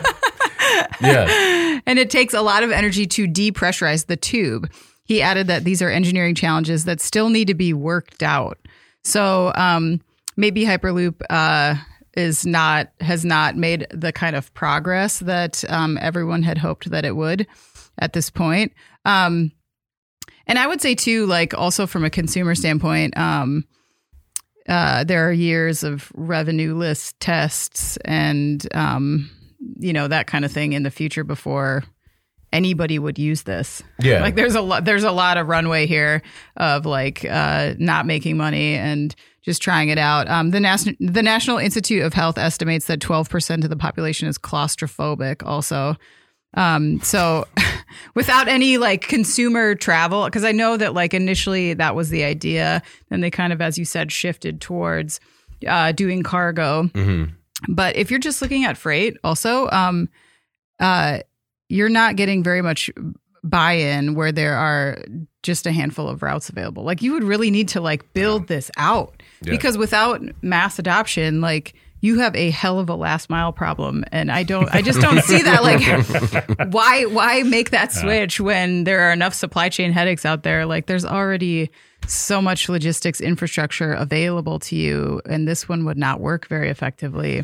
A: Yeah.
C: And it takes a lot of energy to depressurize the tube. He added that these are engineering challenges that still need to be worked out. So maybe Hyperloop has not made the kind of progress that everyone had hoped that it would at this point. And I would say too, like also from a consumer standpoint, there are years of revenue-less tests and that kind of thing in the future before anybody would use this.
A: Yeah.
C: Like there's a lot of runway here of like not making money and just trying it out. The National Institute of Health estimates that 12% of the population is claustrophobic also. So without any like consumer travel, because I know that like initially that was the idea. Then they kind of, as you said, shifted towards doing cargo.
A: Mm-hmm.
C: But if you're just looking at freight also, you're not getting very much buy-in where there are just a handful of routes available. Like you would really need to like build this out because without mass adoption, like you have a hell of a last mile problem. And I just don't see that. Like why make that switch when there are enough supply chain headaches out there? Like there's already so much logistics infrastructure available to you. And this one would not work very effectively.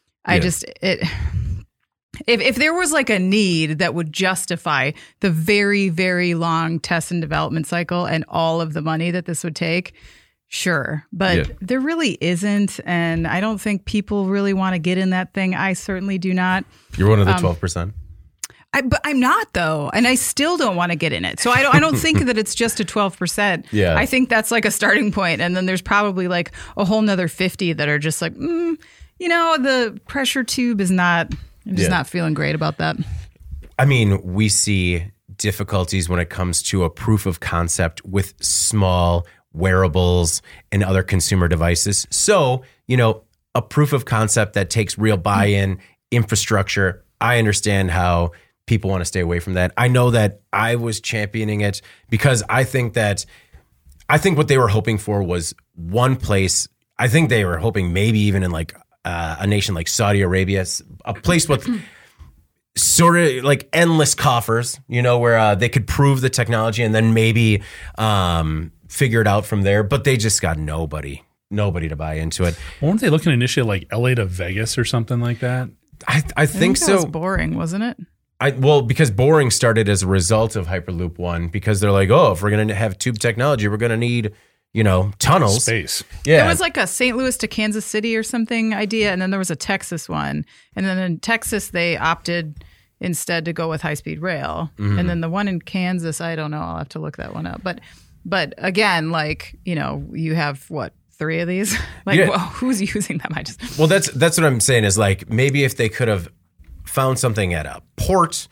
C: If there was like a need that would justify the very, very long test and development cycle and all of the money that this would take, sure. But there really isn't. And I don't think people really want to get in that thing. I certainly do not.
A: You're one of the 12%.
C: But I'm not though. And I still don't want to get in it. So I don't think that it's just a 12%.
A: Yeah.
C: I think that's like a starting point. And then there's probably like a whole nother 50 that are just like, the pressure tube is not... I'm just not feeling great about that.
A: I mean, we see difficulties when it comes to a proof of concept with small wearables and other consumer devices. So, a proof of concept that takes real buy-in, infrastructure. I understand how people want to stay away from that. I know that I was championing it because I think what they were hoping for was one place. I think they were hoping maybe even in like a nation like Saudi Arabia, a place with sort of like endless coffers, where they could prove the technology and then maybe figure it out from there. But they just got nobody to buy into it.
B: Weren't they looking initially like LA to Vegas or something like that?
A: I think so.
C: That was boring, wasn't it?
A: Because boring started as a result of Hyperloop One, because they're like, if we're going to have tube technology, we're going to need tunnels.
B: Space.
A: Yeah.
C: There was like a St. Louis to Kansas City or something idea. And then there was a Texas one. And then in Texas, they opted instead to go with high-speed rail. Mm-hmm. And then the one in Kansas, I don't know. I'll have to look that one up. But again, like, you have what, 3 of these? Who's using them?
A: Well, that's what I'm saying is like, maybe if they could have found something at a port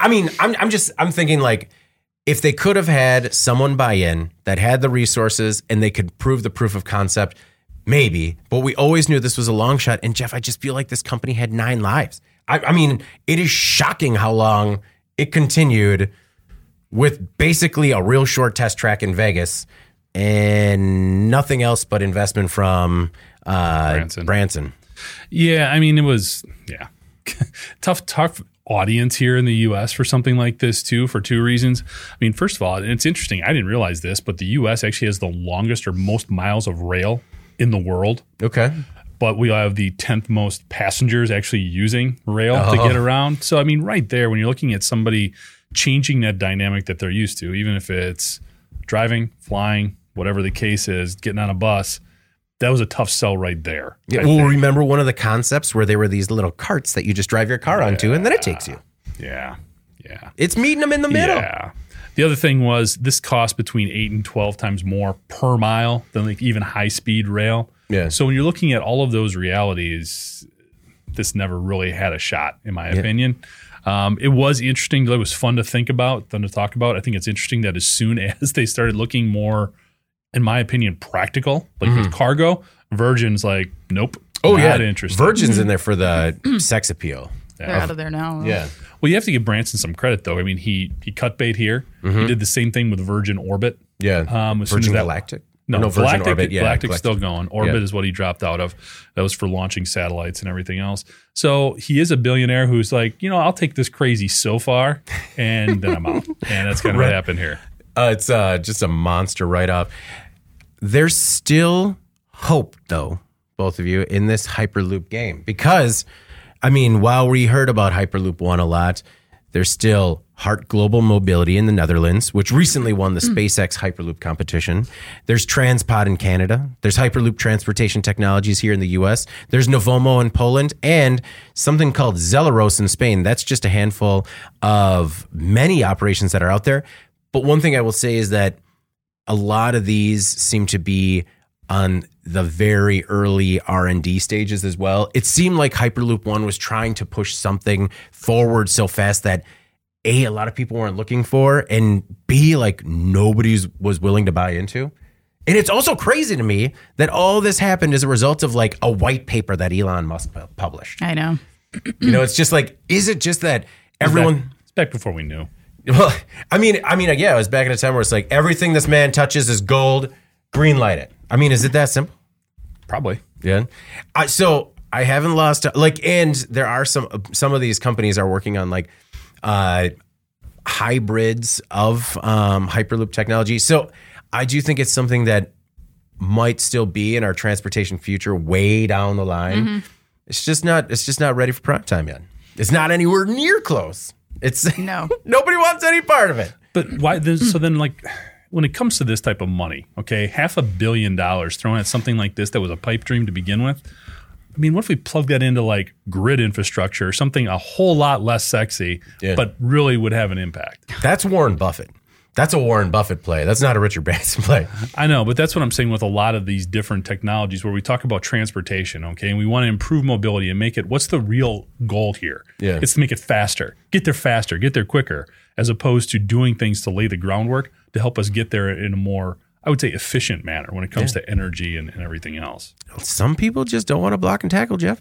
A: I'm thinking like, if they could have had someone buy in that had the resources and they could prove the proof of concept, maybe. But we always knew this was a long shot. And Jeff, I just feel like this company had 9 lives. I mean, it is shocking how long it continued with basically a real short test track in Vegas and nothing else but investment from Branson.
B: Yeah, I mean, it was tough audience here in the U.S. for something like this too, for 2 reasons. I mean, first of all, and it's interesting, I didn't realize this, but the U.S. actually has the longest or most miles of rail in the world.
A: Okay.
B: But we have the 10th most passengers actually using rail to get around. So, I mean, right there, when you're looking at somebody changing that dynamic that they're used to, even if it's driving, flying, whatever the case is, getting on a bus, that was a tough sell right there.
A: Yeah. Well, remember one of the concepts where there were these little carts that you just drive your car onto and then it takes you.
B: Yeah.
A: It's meeting them in the middle.
B: Yeah. The other thing was this cost between 8 and 12 times more per mile than like even high-speed rail.
A: Yeah.
B: So when you're looking at all of those realities, this never really had a shot, in my opinion. It was interesting. It was fun to think about, fun to talk about. I think it's interesting that as soon as they started looking more, in my opinion, practical, like with cargo, Virgin's like, nope. Not interested.
A: Virgin's in there for the sex appeal.
C: They're out of there now.
A: Yeah.
B: Well, you have to give Branson some credit, though. I mean, he cut bait here. He did the same thing with Virgin Orbit.
A: Yeah.
B: Virgin
A: Galactic?
B: No,
A: Virgin
B: Galactic,
A: Orbit. Yeah,
B: Galactic's still going. Orbit is what he dropped out of. That was for launching satellites and everything else. So he is a billionaire who's like, I'll take this crazy so far, and then I'm out. And that's kind of what happened here.
A: It's just a monster write-off. There's still hope, though, both of you, in this Hyperloop game. Because, I mean, while we heard about Hyperloop 1 a lot, there's still Hart Global Mobility in the Netherlands, which recently won the SpaceX Hyperloop competition. There's Transpod in Canada. There's Hyperloop Transportation Technologies here in the US. There's Novomo in Poland, and something called Zeleros in Spain. That's just a handful of many operations that are out there. But one thing I will say is that a lot of these seem to be on the very early R&D stages as well. It seemed like Hyperloop One was trying to push something forward so fast that A, a lot of people weren't looking for, and B, like nobody was willing to buy into. And it's also crazy to me that all this happened as a result of like a white paper that Elon Musk published.
C: I know.
A: You know, it's just like, is it just that everyone...
B: It's back before we knew.
A: Well, I mean, yeah, it was back in a time where it's like everything this man touches is gold, green light it. I mean, is it that simple?
B: Probably.
A: Yeah. So I haven't lost, like, and there are some of these companies are working on like hybrids of Hyperloop technology. So I do think it's something that might still be in our transportation future way down the line. Mm-hmm. It's just not ready for prime time yet. It's not anywhere near close. It's
C: no.
A: Nobody wants any part of it.
B: But why? So then, like, when it comes to this type of money, okay, $500 million thrown at something like this that was a pipe dream to begin with. I mean, what if we plug that into like grid infrastructure, something a whole lot less sexy, but really would have an impact?
A: That's Warren Buffett. That's a Warren Buffett play. That's not a Richard Branson play.
B: I know, but that's what I'm saying with a lot of these different technologies where we talk about transportation, okay, and we want to improve mobility and make it, what's the real goal here?
A: Yeah.
B: It's to make it faster, get there quicker, as opposed to doing things to lay the groundwork to help us get there in a more, I would say, efficient manner when it comes to energy and everything else.
A: Some people just don't want to block and tackle, Jeff.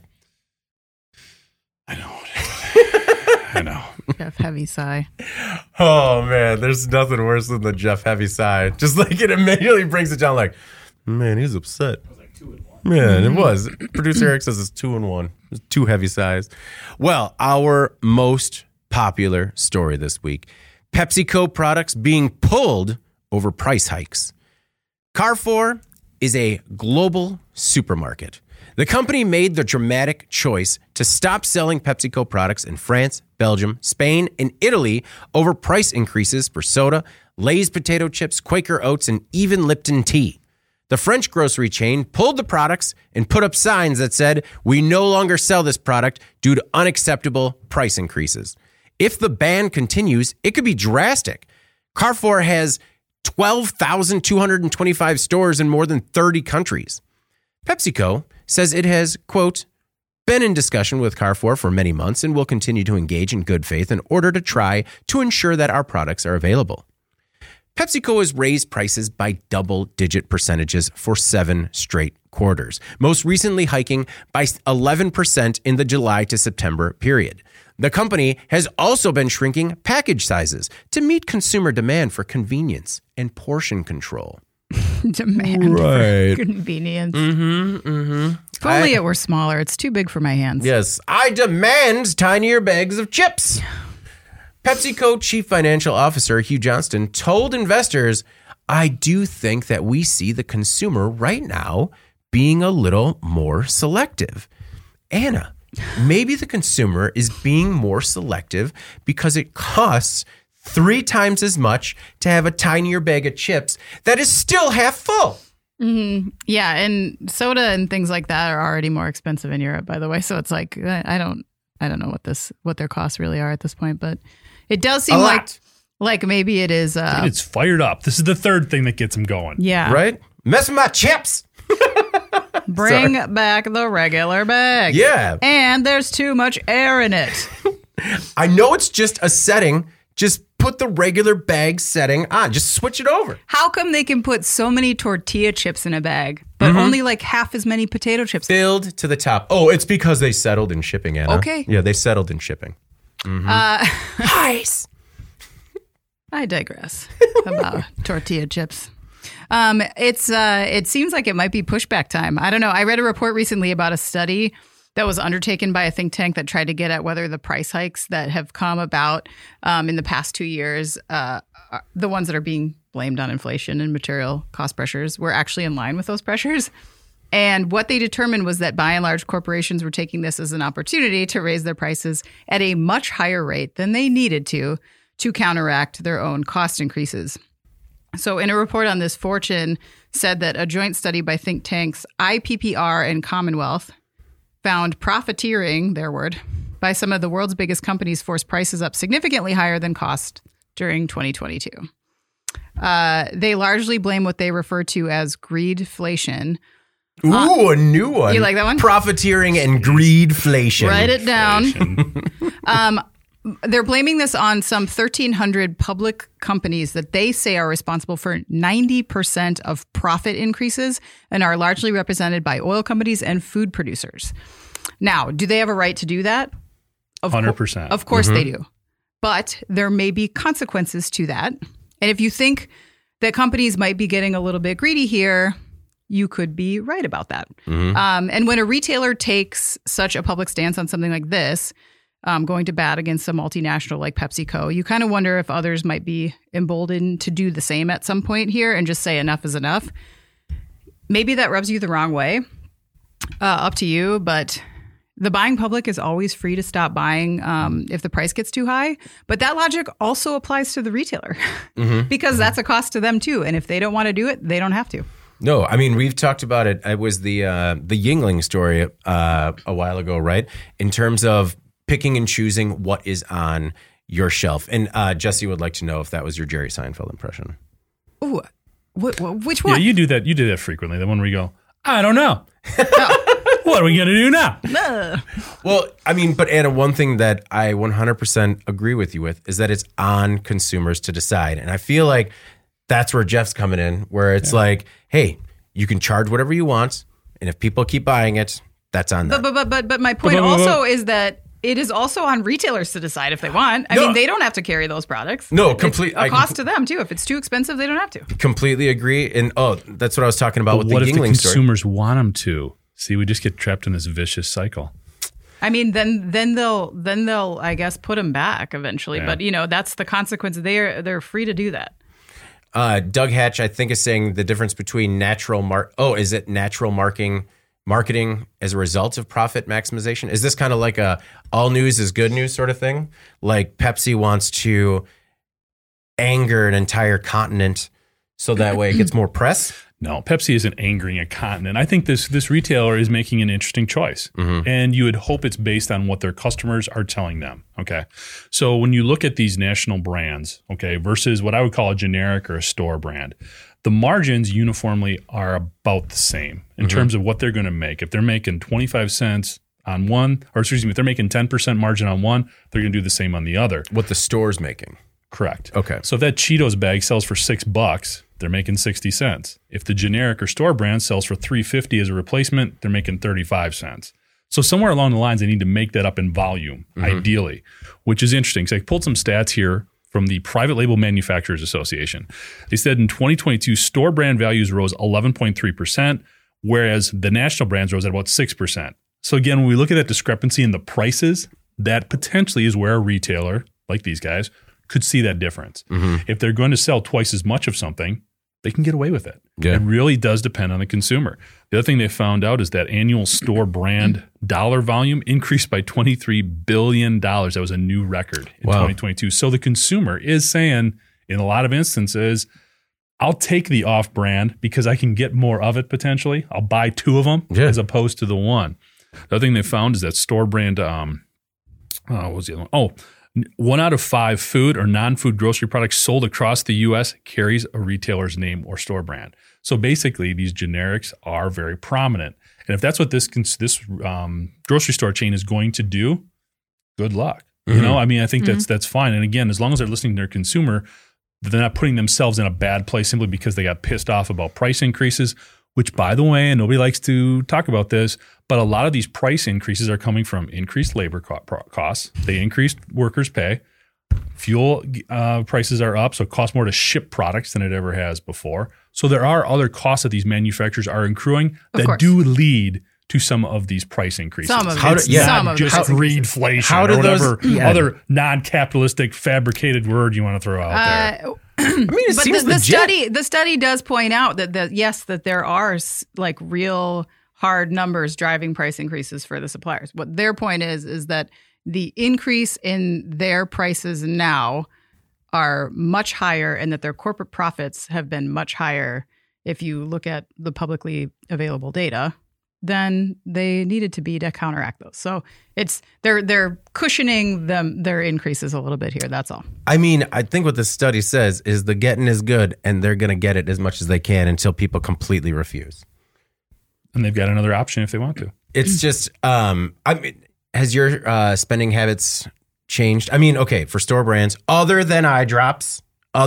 B: I know. I know.
C: Jeff heavy sigh.
A: Oh man, there's nothing worse than the Jeff heavy sigh. Just like it immediately brings it down. Like, man, he's upset. It was like 2-1. Man, it was. Producer Eric says it's 2-1. It's 2 heavy sighs. Well, our most popular story this week: PepsiCo products being pulled over price hikes. Carrefour is a global supermarket. The company made the dramatic choice to stop selling PepsiCo products in France, Belgium, Spain, and Italy over price increases for soda, Lay's potato chips, Quaker Oats, and even Lipton tea. The French grocery chain pulled the products and put up signs that said, "We no longer sell this product due to unacceptable price increases." If the ban continues, it could be drastic. Carrefour has 12,225 stores in more than 30 countries. PepsiCo says it has, quote, been in discussion with Carrefour for many months and will continue to engage in good faith in order to try to ensure that our products are available. PepsiCo has raised prices by double-digit percentages for 7 straight quarters, most recently hiking by 11% in the July to September period. The company has also been shrinking package sizes to meet consumer demand for convenience and portion control.
C: Demand for convenience. If only it were smaller. It's too big for my hands.
A: Yes, I demand tinier bags of chips. PepsiCo Chief Financial Officer Hugh Johnston told investors, "I do think that we see the consumer right now being a little more selective." Anna, maybe the consumer is being more selective because it costs 3 times as much to have a tinier bag of chips that is still half full.
C: Mm-hmm. Yeah, and soda and things like that are already more expensive in Europe, by the way. So it's like I don't know what their costs really are at this point, but it does seem like maybe it is.
B: It's fired up. This is the third thing that gets them going.
C: Yeah,
A: right. Mess with my chips.
C: Bring back the regular bag.
A: Yeah,
C: and there's too much air in it.
A: I know it's just a setting. Just put the regular bag setting on. Just switch it over.
C: How come they can put so many tortilla chips in a bag, but only like half as many potato chips?
A: Filled to the top. Oh, it's because they settled in shipping, Anna.
C: Okay.
A: Yeah, they settled in shipping. Nice.
C: I digress about tortilla chips. It seems like it might be pushback time. I don't know. I read a report recently about a study that was undertaken by a think tank that tried to get at whether the price hikes that have come about in the past 2 years, the ones that are being blamed on inflation and material cost pressures, were actually in line with those pressures. And what they determined was that by and large, corporations were taking this as an opportunity to raise their prices at a much higher rate than they needed to to counteract their own cost increases. So in a report on this, Fortune said that a joint study by think tanks IPPR and Commonwealth found profiteering, their word, by some of the world's biggest companies forced prices up significantly higher than cost during 2022. They largely blame what they refer to as greedflation.
A: Ooh, a new one.
C: You like that one?
A: Profiteering and greedflation.
C: Write it down. They're blaming this on some 1,300 public companies that they say are responsible for 90% of profit increases and are largely represented by oil companies and food producers. Now, do they have a right to do that?
B: 100%.
C: Of course they do. But there may be consequences to that. And if you think that companies might be getting a little bit greedy here, you could be right about that. And when a retailer takes such a public stance on something like this, going to bat against a multinational like PepsiCo, you kind of wonder if others might be emboldened to do the same at some point here and just say enough is enough. Maybe that rubs you the wrong way. Up to you, but the buying public is always free to stop buying if the price gets too high. But that logic also applies to the retailer because that's a cost to them too. And if they don't want to do it, they don't have to.
A: No, I mean, we've talked about it. It was the Yuengling story a while ago, right? In terms of picking and choosing what is on your shelf. And Jesse would like to know if that was your Jerry Seinfeld impression.
C: Ooh, which one?
B: Yeah, you do that. You do that frequently. The one where you go, I don't know. What are we going to do now?
A: Well, I mean, but Anna, one thing that I 100% agree with you with is that it's on consumers to decide. And I feel like that's where Jeff's coming in, where it's like, hey, you can charge whatever you want. And if people keep buying it, that's on them.
C: But my point also is that it is also on retailers to decide if they want. I mean, they don't have to carry those products.
A: No,
C: completely. A cost to them too. If it's too expensive, they don't have to.
A: Completely agree. And that's what I was talking about with the Yuengling story.
B: What if the consumers want them to? See, we just get trapped in this vicious cycle.
C: I mean, then they'll I guess put them back eventually. Yeah. But that's the consequence. They're free to do that.
A: Doug Hatch, I think, is saying the difference between natural marketing as a result of profit maximization? Is this kind of like a all news is good news sort of thing? Like Pepsi wants to anger an entire continent so that way it gets more press?
B: No, Pepsi isn't angering a continent. I think this retailer is making an interesting choice. And you would hope it's based on what their customers are telling them. Okay. So when you look at these national brands, okay, versus what I would call a generic or a store brand, the margins uniformly are about the same in terms of what they're going to make. If they're making 25 cents on one, if they're making 10% margin on one, they're going to do the same on the other.
A: What the store's making.
B: Correct.
A: Okay.
B: So if that Cheetos bag sells for $6, they're making 60 cents. If the generic or store brand sells for $3.50 as a replacement, they're making 35 cents. So somewhere along the lines, they need to make that up in volume, ideally, which is interesting. So I pulled some stats here from the Private Label Manufacturers Association. They said in 2022, store brand values rose 11.3%, whereas the national brands rose at about 6%. So again, when we look at that discrepancy in the prices, that potentially is where a retailer, like these guys, could see that difference. If they're going to sell twice as much of something, they can get away with it. Yeah. It really does depend on the consumer. The other thing they found out is that annual store brand dollar volume increased by $23 billion. That was a new record in 2022. So the consumer is saying, in a lot of instances, I'll take the off brand because I can get more of it potentially. I'll buy two of them as opposed to the one. The other thing they found is that store brand, what was the other one? 1 out of 5 food or non-food grocery products sold across the U.S. carries a retailer's name or store brand. So basically, these generics are very prominent. And if that's what this grocery store chain is going to do, good luck. I think that's fine. And again, as long as they're listening to their consumer, they're not putting themselves in a bad place simply because they got pissed off about price increases, which, by the way, and nobody likes to talk about this, but a lot of these price increases are coming from increased labor costs. They increased workers' pay. Fuel prices are up, so it costs more to ship products than it ever has before. So there are other costs that these manufacturers are accruing that do lead to some of these price increases.
C: Some of it.
B: Not just greedflation or whatever other non-capitalistic fabricated word you want to throw out there.
A: It seems legit.
C: The study does point out that yes, that there are like real hard numbers driving price increases for the suppliers. What their point is that the increase in their prices now are much higher and that their corporate profits have been much higher if you look at the publicly available data, then they needed to be to counteract those. So they're cushioning their increases a little bit here. That's all.
A: I mean, I think what this study says is the getting is good, and they're going to get it as much as they can until people completely refuse.
B: And they've got another option if they want to.
A: It's just, I mean, has your spending habits changed? I mean, okay, for store brands, other than eye drops,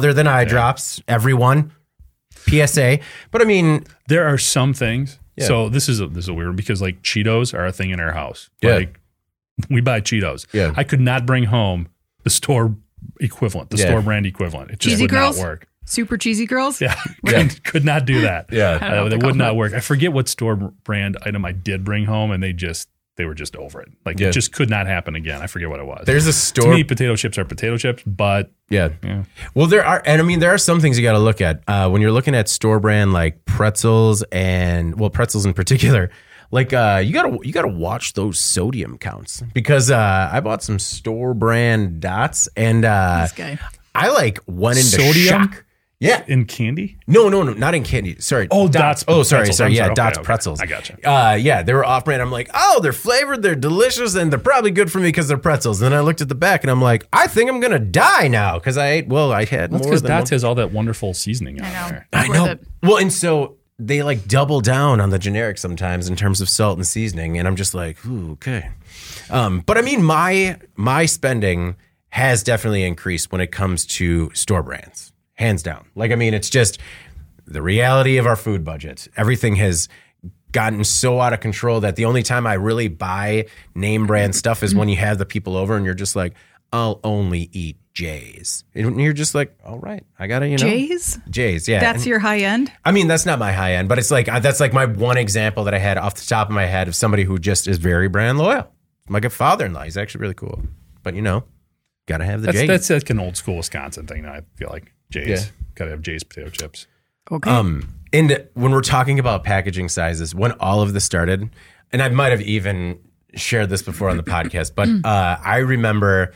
A: everyone, PSA. But I mean,
B: there are some things.
A: Yeah.
B: So this is a weird one because like Cheetos are a thing in our house.
A: Yeah.
B: Like we buy Cheetos.
A: Yeah.
B: I could not bring home the store equivalent, store brand equivalent. It just
C: Cheesy
B: would
C: Girls?
B: not work.
C: Super cheesy girls?
B: Yeah.
A: Yeah.
B: Could not do that.
A: Yeah.
B: That would not work. I forget what store brand item I did bring home and they were just over it. Like it just could not happen again. I forget what it was.
A: there's a
B: To
A: store.
B: me, potato chips are potato chips, but
A: Yeah.
B: yeah.
A: Well, there are some things you got to look at when you're looking at store brand like pretzels pretzels in particular. Like you gotta watch those sodium counts because I bought some store brand Dots and
C: This guy.
A: I like went into
B: Sodium?
A: shock. Yeah.
B: In candy?
A: No, not in candy. Sorry.
B: Oh, Dots
A: Oh, sorry.
B: pretzels.
A: Sorry.
B: I'm
A: Yeah,
B: sorry.
A: Dots
B: Okay.
A: pretzels.
B: I gotcha.
A: Yeah, they were off brand. I'm like, oh, they're flavored, they're delicious, and they're probably good for me because they're pretzels. And then I looked at the back and I'm like, I think I'm gonna die now because I had
B: That's
A: more
B: because
A: than
B: Dots
A: one.
B: has all that wonderful seasoning on
C: I know.
B: there.
A: I
C: It's
A: know.
C: worth it.
A: Well, and so they like double down on the generic sometimes in terms of salt and seasoning, and I'm just like, ooh, okay. But I mean, my spending has definitely increased when it comes to store brands, hands down. Like, I mean, it's just the reality of our food budget. Everything has gotten so out of control that the only time I really buy name brand stuff is when you have the people over and you're just like, I'll only eat J's. And you're just like, all right, I gotta, J's, yeah.
C: That's your high end?
A: I mean, that's not my high end, but it's like that's like my one example that I had off the top of my head of somebody who just is very brand loyal. My good father-in-law, he's actually really cool. But gotta have the J's.
B: That's like an old school Wisconsin thing. I feel like J's. Gotta have J's potato chips.
C: Okay.
A: And when we're talking about packaging sizes, when all of this started, and I might have even shared this before on the podcast, but I remember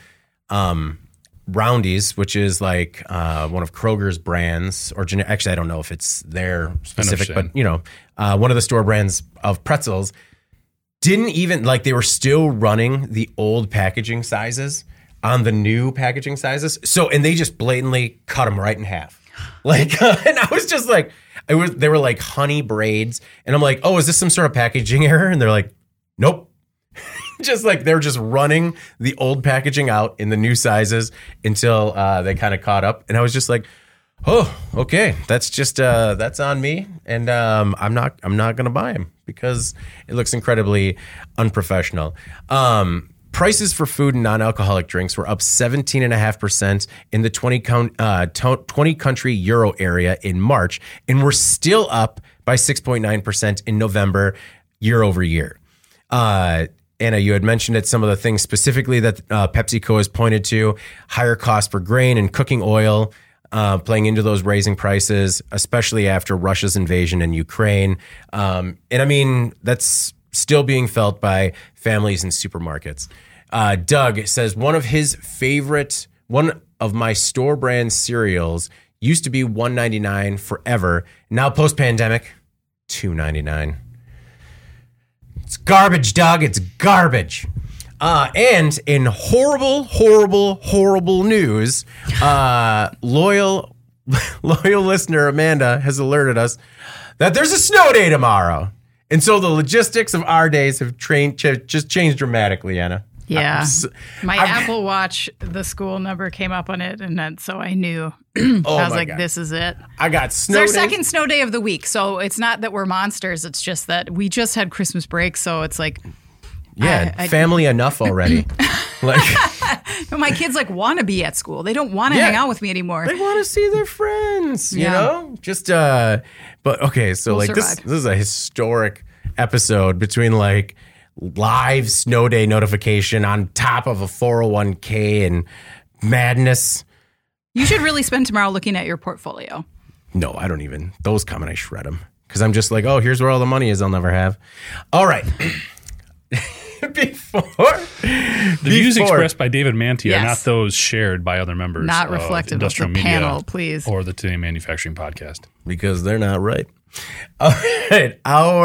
A: Roundy's, which is like one of Kroger's brands, or actually I don't know if it's their specific, but one of the store brands of pretzels didn't even like, they were still running the old packaging sizes on the new packaging sizes. So, and they just blatantly cut them right in half. Like, and I was just like, they were like honey braids. And I'm like, oh, is this some sort of packaging error? And they're like, nope. Just like they're just running the old packaging out in the new sizes until they kind of caught up. And I was just like, oh, okay, that's just that's on me. And I'm not going to buy them because it looks incredibly unprofessional. Prices for food and non-alcoholic drinks were up 17.5% in the 20 country euro area in March, and we're still up by 6.9% in November year over year. Anna, you had mentioned it, some of the things specifically that PepsiCo has pointed to: higher cost for grain and cooking oil, playing into those raising prices, especially after Russia's invasion in Ukraine. And I mean, that's still being felt by families and supermarkets. Doug says one of my store brand cereals used to be $1.99 forever. Now post-pandemic, $2.99. It's garbage, Doug. It's garbage. And in horrible news, loyal listener Amanda has alerted us that there's a snow day tomorrow. And so the logistics of our days have just changed dramatically, Anna.
C: Yeah. My Apple Watch, the school number came up on it, and then so I knew. I was like,
A: God.
C: this is it.
A: I got snow
C: It's our
A: days.
C: second snow day of the week, so it's not that we're monsters. It's just that we just had Christmas break, so it's like,
A: Yeah, family enough already. Like,
C: my kids like want to be at school. They don't want to hang out with me anymore.
A: they want to see their friends, you
C: Yeah.
A: know? Just but okay, so
C: We'll
A: like this
C: survive.
A: is a historic episode between like live snow day notification on top of a 401k and madness.
C: You should really spend tomorrow looking at your portfolio.
A: No, I don't even. Those come and I shred them because I'm just like, oh, here's where all
B: The views expressed by David Manti are not
C: Yes.
B: those shared by other members
C: Not
B: of
C: reflective of
B: Industrial
C: the
B: Media
C: panel, please.
B: or the Today Manufacturing Podcast.
A: because they're not right. All right.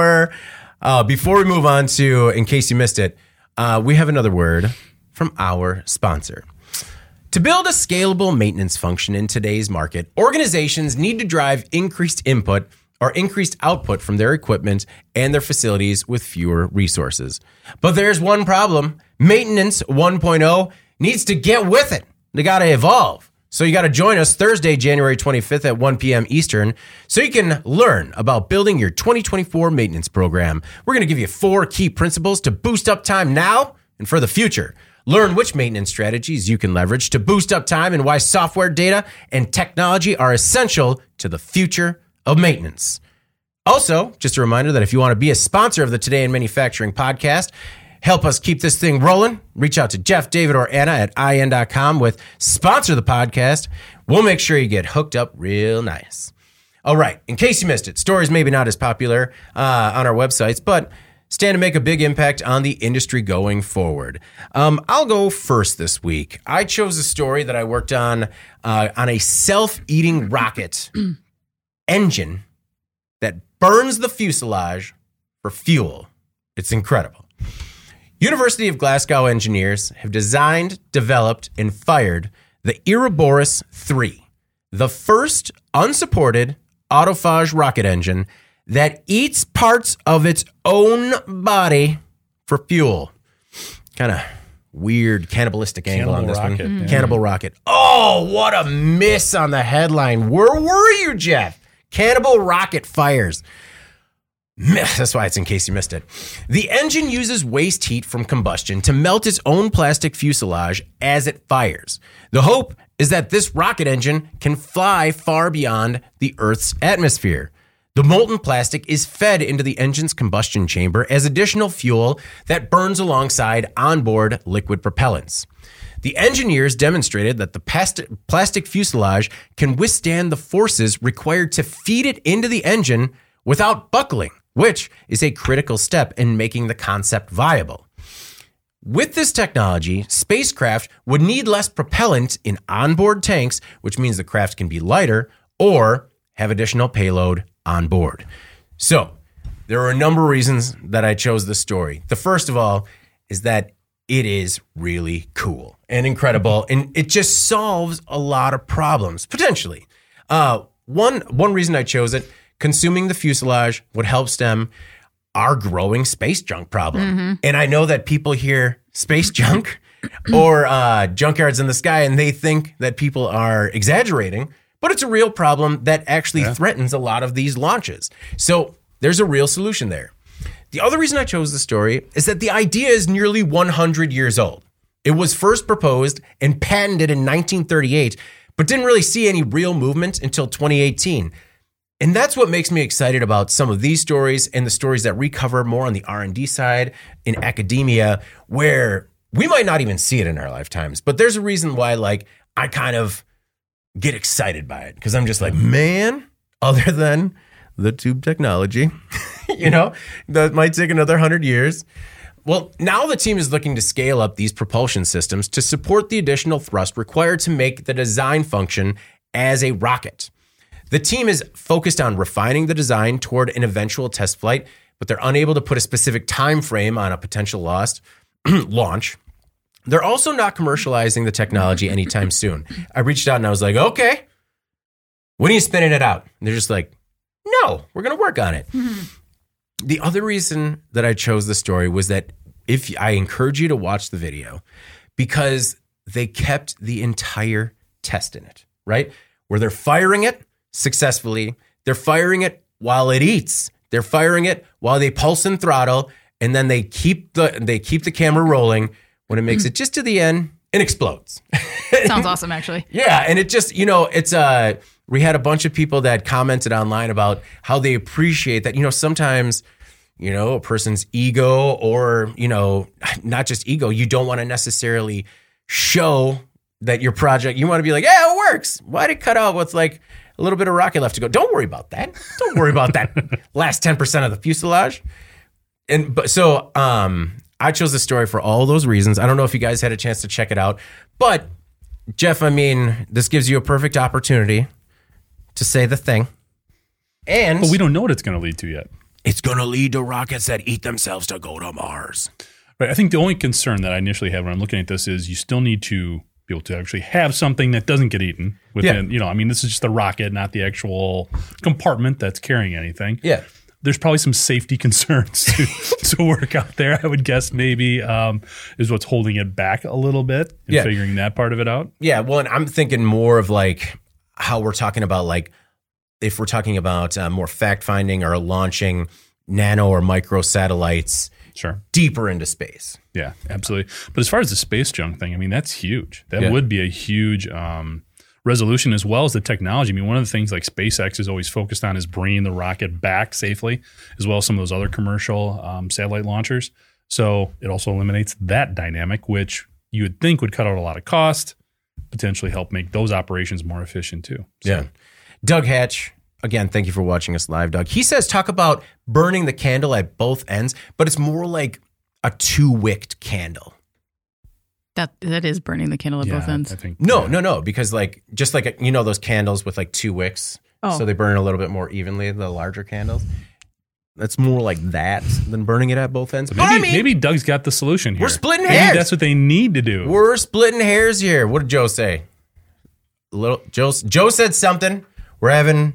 A: Before we move on to, in case you missed it, we have another word from our sponsor. To build a scalable maintenance function in today's market, organizations need to drive increased input or increased output from their equipment and their facilities with fewer resources. But there's one problem. Maintenance 1.0 needs to get with it. They got to evolve. So you got to join us Thursday, January 25th at 1 p.m. Eastern so you can learn about building your 2024 maintenance program. We're going to give you 4 key principles to boost uptime now and for the future. Learn which maintenance strategies you can leverage to boost uptime and why software data and technology are essential to the future of maintenance. Also, just a reminder that if you want to be a sponsor of the Today in Manufacturing podcast, help us keep this thing rolling, reach out to Jeff, David, or Anna at in.com with sponsor the podcast. We'll make sure you get hooked up real nice. All right, in case you missed it, stories maybe not as popular on our websites, but stand to make a big impact on the industry going forward. I'll go first this week. I chose a story that I worked on a self-eating rocket engine that burns the fuselage for fuel. It's incredible. University of Glasgow engineers have designed, developed, and fired the Ouroboros 3, the first unsupported autophage rocket engine that eats parts of its own body for fuel. Kind of weird cannibalistic angle on this
B: rocket,
A: one.
B: yeah.
A: Cannibal rocket. Oh, what a miss on the headline. Where were you, Jeff? Cannibal rocket fires. That's why it's in case you missed it. The engine uses waste heat from combustion to melt its own plastic fuselage as it fires. The hope is that this rocket engine can fly far beyond the Earth's atmosphere. The molten plastic is fed into the engine's combustion chamber as additional fuel that burns alongside onboard liquid propellants. The engineers demonstrated that the plastic fuselage can withstand the forces required to feed it into the engine without buckling, which is a critical step in making the concept viable. With this technology, spacecraft would need less propellant in onboard tanks, which means the craft can be lighter or have additional payload on board. So there are a number of reasons that I chose this story. The first of all is that it is really cool and incredible, and it just solves a lot of problems, potentially. One reason I chose it, consuming the fuselage would help stem our growing space junk problem. And I know that people hear space junk or junkyards in the sky and they think that people are exaggerating, but it's a real problem that actually threatens a lot of these launches. So there's a real solution there. The other reason I chose the story is that the idea is nearly 100 years old. It was first proposed and patented in 1938, but didn't really see any real movement until 2018. And that's what makes me excited about some of these stories and the stories that we cover more on the R&D side in academia, where we might not even see it in our lifetimes. But there's a reason why, like, I kind of get excited by it because I'm just like, man, other than the tube technology, that might take another 100 years. Well, now the team is looking to scale up these propulsion systems to support the additional thrust required to make the design function as a rocket. The team is focused on refining the design toward an eventual test flight, but they're unable to put a specific time frame on a potential launch. They're also not commercializing the technology anytime soon. I reached out and I was like, okay, when are you spinning it out? And they're just like, no, we're going to work on it. The other reason that I chose the story was that if I encourage you to watch the video because they kept the entire test in it, right? Where they're firing it successfully. They're firing it while it eats. They're firing it while they pulse and throttle, and then they keep the camera rolling. When it makes it just to the end, it explodes.
C: Sounds awesome, actually.
A: Yeah, and it just, it's we had a bunch of people that commented online about how they appreciate that, sometimes, a person's ego or, not just ego, you don't want to necessarily show that your project, you want to be like, yeah, it works. Why'd it cut out what's like a little bit of rocket left to go? Don't worry about that. Don't worry about that last 10% of the fuselage. I chose this story for all those reasons. I don't know if you guys had a chance to check it out, but Jeff, I mean, this gives you a perfect opportunity to say the thing. And
B: But we don't know what it's going to lead to yet.
A: it's going to lead to rockets that eat themselves to go to Mars.
B: Right. I think the only concern that I initially have when I'm looking at this is you still need to be able to actually have something that doesn't get eaten within, I mean, this is just the rocket, not the actual compartment that's carrying anything.
A: Yeah.
B: There's probably some safety concerns to work out there. I would guess maybe is what's holding it back a little bit and figuring that part of it out.
A: Yeah. Well, and I'm thinking more of like how we're talking about, like, if we're talking about more fact finding or launching nano or micro satellites
B: Sure.
A: deeper into space.
B: Yeah, absolutely. But as far as the space junk thing, I mean, that's huge. That would be a huge resolution as well as the technology. I mean, one of the things like SpaceX is always focused on is bringing the rocket back safely, as well as some of those other commercial satellite launchers. So it also eliminates that dynamic, which you would think would cut out a lot of cost, potentially help make those operations more efficient too. So,
A: Yeah. Doug Hatch, again, thank you for watching us live, Doug. He says talk about burning the candle at both ends, but it's more like a two-wicked candle.
C: That is burning the candle at both ends.
B: I think
A: No, because like just like those candles with like two wicks, so they burn a little bit more evenly. The larger candles, that's more like that than burning it at both ends.
B: Maybe Doug's got the solution here.
A: We're splitting
B: Maybe
A: hairs.
B: that's what they need to do.
A: We're splitting hairs here. What did Joe say? Joe said something. We're having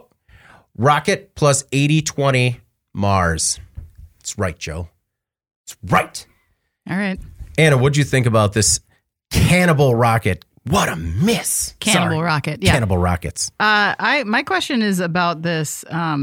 A: rocket plus 80-20 Mars. It's right, Joe. It's right.
C: All right.
A: Anna, what'd you think about this cannibal rocket? What a miss.
C: Cannibal rocket. Yeah.
A: Cannibal rockets.
C: My question is about this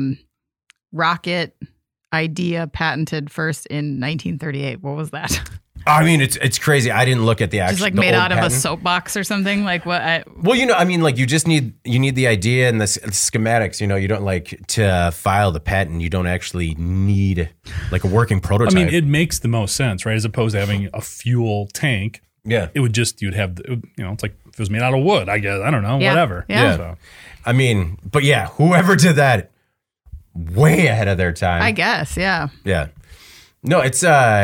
C: rocket idea patented first in 1938. What was that?
A: I mean, it's crazy. I didn't look at the actual.
C: Just like
A: the
C: made
A: old
C: out of a
A: patent.
C: soapbox or something. Like what?
A: Well, I mean, like you just need the idea and the schematics. You don't like to file the patent. You don't actually need like a working prototype.
B: I mean, it makes the most sense, right? As opposed to having a fuel tank.
A: Yeah.
B: It would just, you'd have, it's like if it was made out of wood, I guess. I don't know, whatever.
C: Yeah.
B: So,
A: I mean, but yeah, whoever did that, way ahead of their time.
C: I guess. Yeah.
A: Yeah. No, it's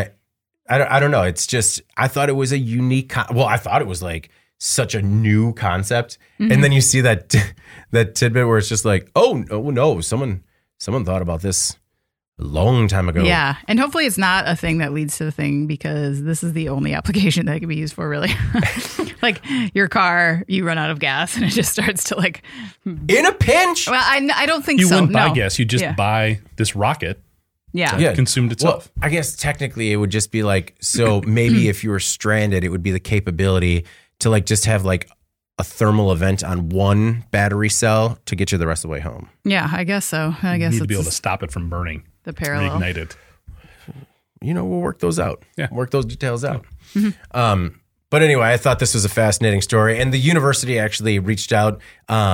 A: I don't know. It's just I thought it was a unique. I thought it was like such a new concept, and then you see that tidbit where it's just like, oh no, someone thought about this a long time ago.
C: Yeah. And hopefully it's not a thing that leads to the thing, because this is the only application that it can be used for, really. Like your car, you run out of gas and it just starts to like.
A: In a pinch.
C: Well, I don't think
B: you
C: so.
B: wouldn't buy
C: No.
B: gas. You just buy this rocket
C: Yeah.
B: that consumed itself.
A: Well, I guess technically it would just be like, so maybe if you were stranded, it would be the capability to like just have like a thermal event on one battery cell to get you the rest of the way home.
C: Yeah, I guess so. I guess
B: You need to
C: it's
B: be able to stop it from burning.
C: the parallel.
B: Reignite it.
A: We'll work those out.
B: Yeah.
A: Work those details out. But anyway, I thought this was a fascinating story. And the university actually reached out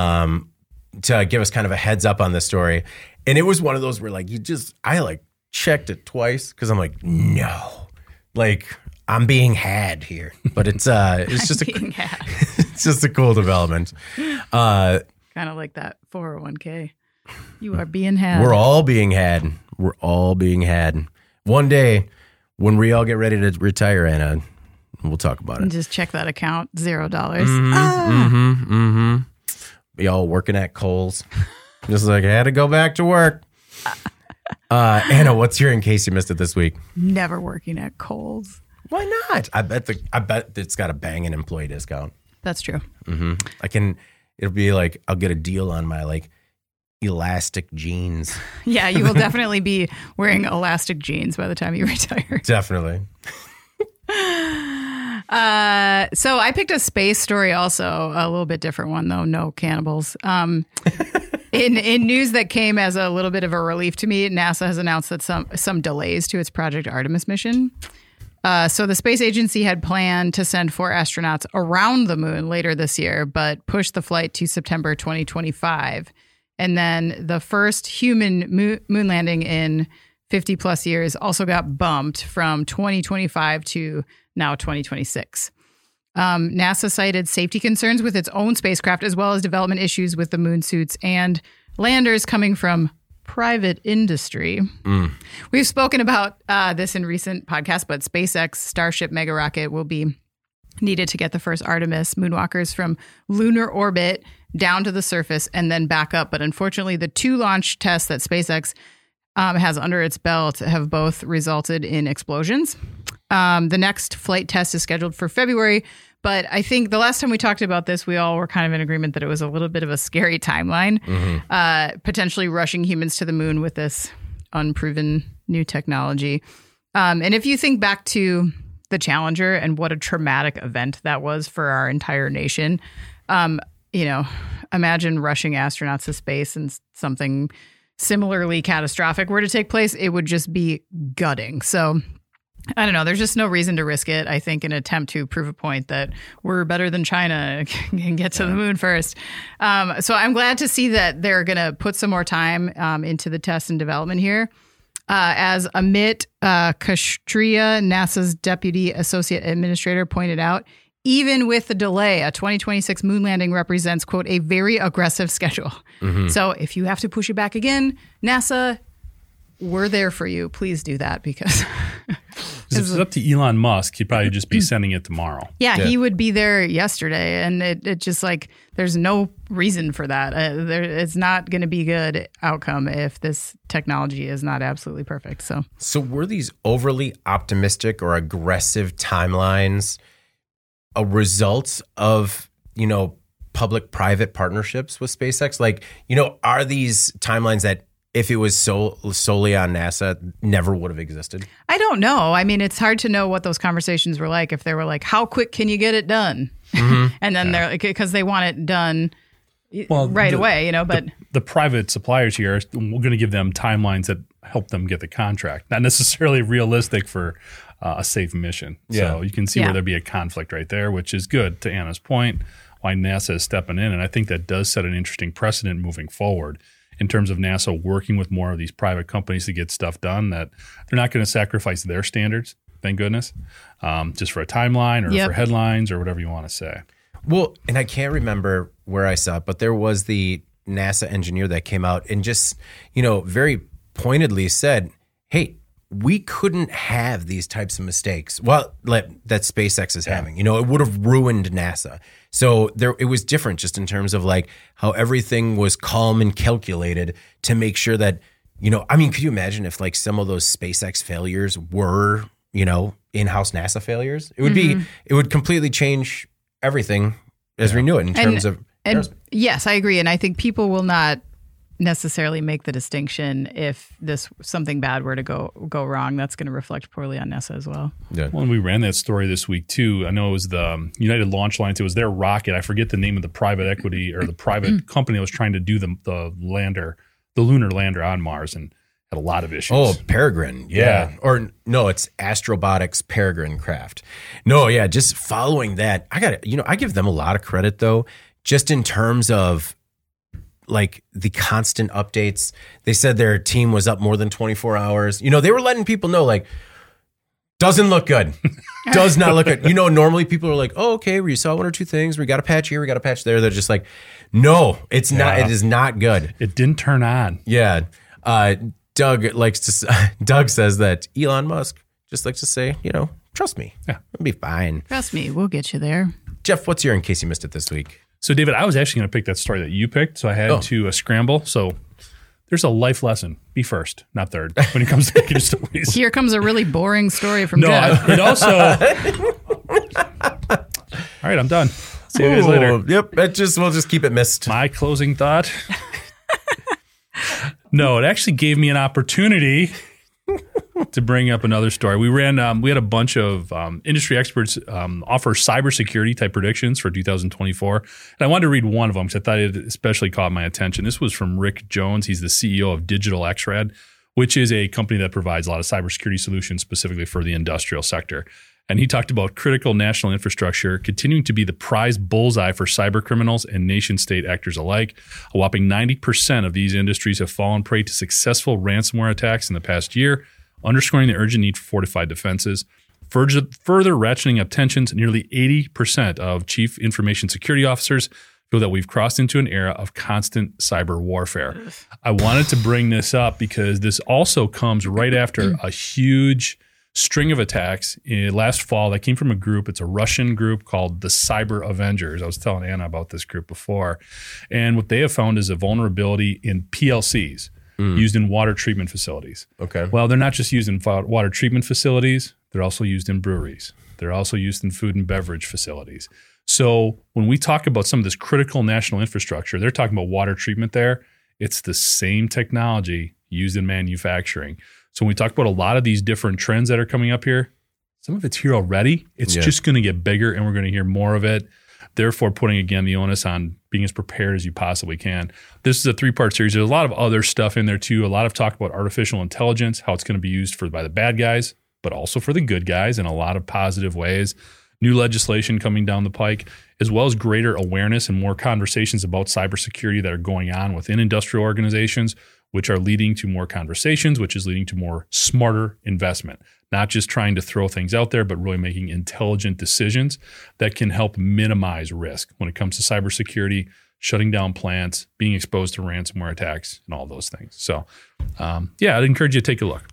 A: to give us kind of a heads up on this story. And it was one of those where like, I like checked it twice because I'm like, no, like I'm being had here. But it's just it's just a cool development.
C: Kind of like that 401k. You are being had.
A: We're all being had. We're all being had. One day, when we all get ready to retire, Anna, we'll talk about it.
C: Just check that account, $0.
A: We all working at Kohl's. Just like, I had to go back to work. Anna, what's your in case you missed it this week?
C: Never working at Kohl's.
A: Why not? I bet it's got a banging employee discount.
C: That's true.
A: It'll be like, I'll get a deal on my like elastic jeans.
C: Yeah, you will definitely be wearing elastic jeans by the time you retire.
A: Definitely.
C: So I picked a space story also, a little bit different one though, no cannibals. In news that came as a little bit of a relief to me, NASA has announced that some delays to its Project Artemis mission. So the space agency had planned to send 4 astronauts around the moon later this year, but pushed the flight to September 2025. And then the first human moon landing in 50 plus years also got bumped from 2025 to now 2026. NASA cited safety concerns with its own spacecraft, as well as development issues with the moon suits and landers coming from private industry. We've spoken about this in recent podcasts, but SpaceX Starship mega rocket will be needed to get the first Artemis moonwalkers from lunar orbit down to the surface and then back up. But unfortunately, the 2 launch tests that SpaceX has under its belt have both resulted in explosions. The next flight test is scheduled for February. But I think the last time we talked about this, we all were kind of in agreement that it was a little bit of a scary timeline, potentially rushing humans to the moon with this unproven new technology. And if you think back to the Challenger and what a traumatic event that was for our entire nation, imagine rushing astronauts to space and something similarly catastrophic were to take place, it would just be gutting. So I don't know. There's just no reason to risk it, I think, in an attempt to prove a point that we're better than China and get to the moon first. So I'm glad to see that they're going to put some more time into the test and development here. As Amit Kastria, NASA's Deputy Associate Administrator, pointed out, even with the delay, a 2026 moon landing represents, quote, a very aggressive schedule. So if you have to push it back again, NASA, we're there for you. Please do that because
B: if it's up to Elon Musk, he'd probably just be sending it tomorrow.
C: Yeah, he would be there yesterday. And it just like, there's no reason for that. It's not going to be good outcome if this technology is not absolutely perfect. So
A: were these overly optimistic or aggressive timelines a result of, public-private partnerships with SpaceX? Like, are these timelines that if it was solely on NASA, never would have existed? I
C: don't know. I mean, it's hard to know what those conversations were like. If they were like, how quick can you get it done? And then they're like, because they want it done right away, But
B: the private suppliers here, we're going to give them timelines that help them get the contract. Not necessarily realistic for a safe mission. Yeah. So you can see where there'd be a conflict right there, which is good to Anna's point, why NASA is stepping in. And I think that does set an interesting precedent moving forward in terms of NASA working with more of these private companies to get stuff done, that they're not going to sacrifice their standards, thank goodness, just for a timeline or for headlines or whatever you want to say.
A: Well, and I can't remember where I saw it, but there was the NASA engineer that came out and just, very pointedly said, hey, we couldn't have these types of mistakes. Well, that SpaceX is having, it would have ruined NASA. So it was different just in terms of like how everything was calm and calculated to make sure that, could you imagine if like some of those SpaceX failures were, in-house NASA failures? It would it would completely change everything as we knew it in terms of.
C: And yes, I agree. And I think people will not necessarily make the distinction if something bad were to go wrong. That's going to reflect poorly on NASA as well.
B: Yeah. Well, and we ran that story this week too. I know it was the United Launch Alliance. It was their rocket. I forget the name of the private equity or the private company that was trying to do the lunar lander on Mars, and had a lot of issues.
A: Oh, Peregrine. Yeah. Or no, it's Astrobotics Peregrine craft. No, yeah. Just following that, I give them a lot of credit though, just in terms of like the constant updates. They said their team was up more than 24 hours. They were letting people know, like, doesn't look good. Does not look good. Normally people are like, oh, okay, we saw one or two things. We got a patch here. We got a patch there. They're just like, no, it's not. It is not good.
B: It didn't turn on.
A: Yeah. Doug says that Elon Musk just likes to say, trust me. Yeah. It'll be fine.
C: Trust me. We'll get you there.
A: Jeff, what's your in case you missed it this week?
B: So, David, I was actually going to pick that story that you picked, so I had to scramble. So there's a life lesson. Be first, not third, when it comes to picking stories.
C: Here comes a really boring story from Jeff.
B: It also... All right, I'm done. See you guys later.
A: Yep, we'll just keep it missed.
B: My closing thought? No, it actually gave me an opportunity to bring up another story. We had a bunch of industry experts offer cybersecurity type predictions for 2024. And I wanted to read one of them because I thought it especially caught my attention. This was from Rick Jones. He's the CEO of Digital XRAD, which is a company that provides a lot of cybersecurity solutions specifically for the industrial sector. And he talked about critical national infrastructure continuing to be the prize bullseye for cyber criminals and nation-state actors alike. A whopping 90% of these industries have fallen prey to successful ransomware attacks in the past year, underscoring the urgent need for fortified defenses. Further ratcheting up tensions, nearly 80% of chief information security officers feel that we've crossed into an era of constant cyber warfare. I wanted to bring this up because this also comes right after a huge string of attacks last fall that came from a group. It's a Russian group called the Cyber Avengers. I was telling Anna about this group before. And what they have found is a vulnerability in PLCs used in water treatment facilities.
A: Okay.
B: Well, they're not just used in water treatment facilities. They're also used in breweries. They're also used in food and beverage facilities. So when we talk about some of this critical national infrastructure, they're talking about water treatment there. It's the same technology used in manufacturing. So when we talk about a lot of these different trends that are coming up here, some of it's here already. It's just going to get bigger, and we're going to hear more of it. Therefore, putting, again, the onus on being as prepared as you possibly can. This is a 3-part series. There's a lot of other stuff in there, too. A lot of talk about artificial intelligence, how it's going to be used by the bad guys, but also for the good guys in a lot of positive ways. New legislation coming down the pike, as well as greater awareness and more conversations about cybersecurity that are going on within industrial organizations, which are leading to more conversations, which is leading to more smarter investment. Not just trying to throw things out there, but really making intelligent decisions that can help minimize risk when it comes to cybersecurity, shutting down plants, being exposed to ransomware attacks, and all those things. So, I'd encourage you to take a look.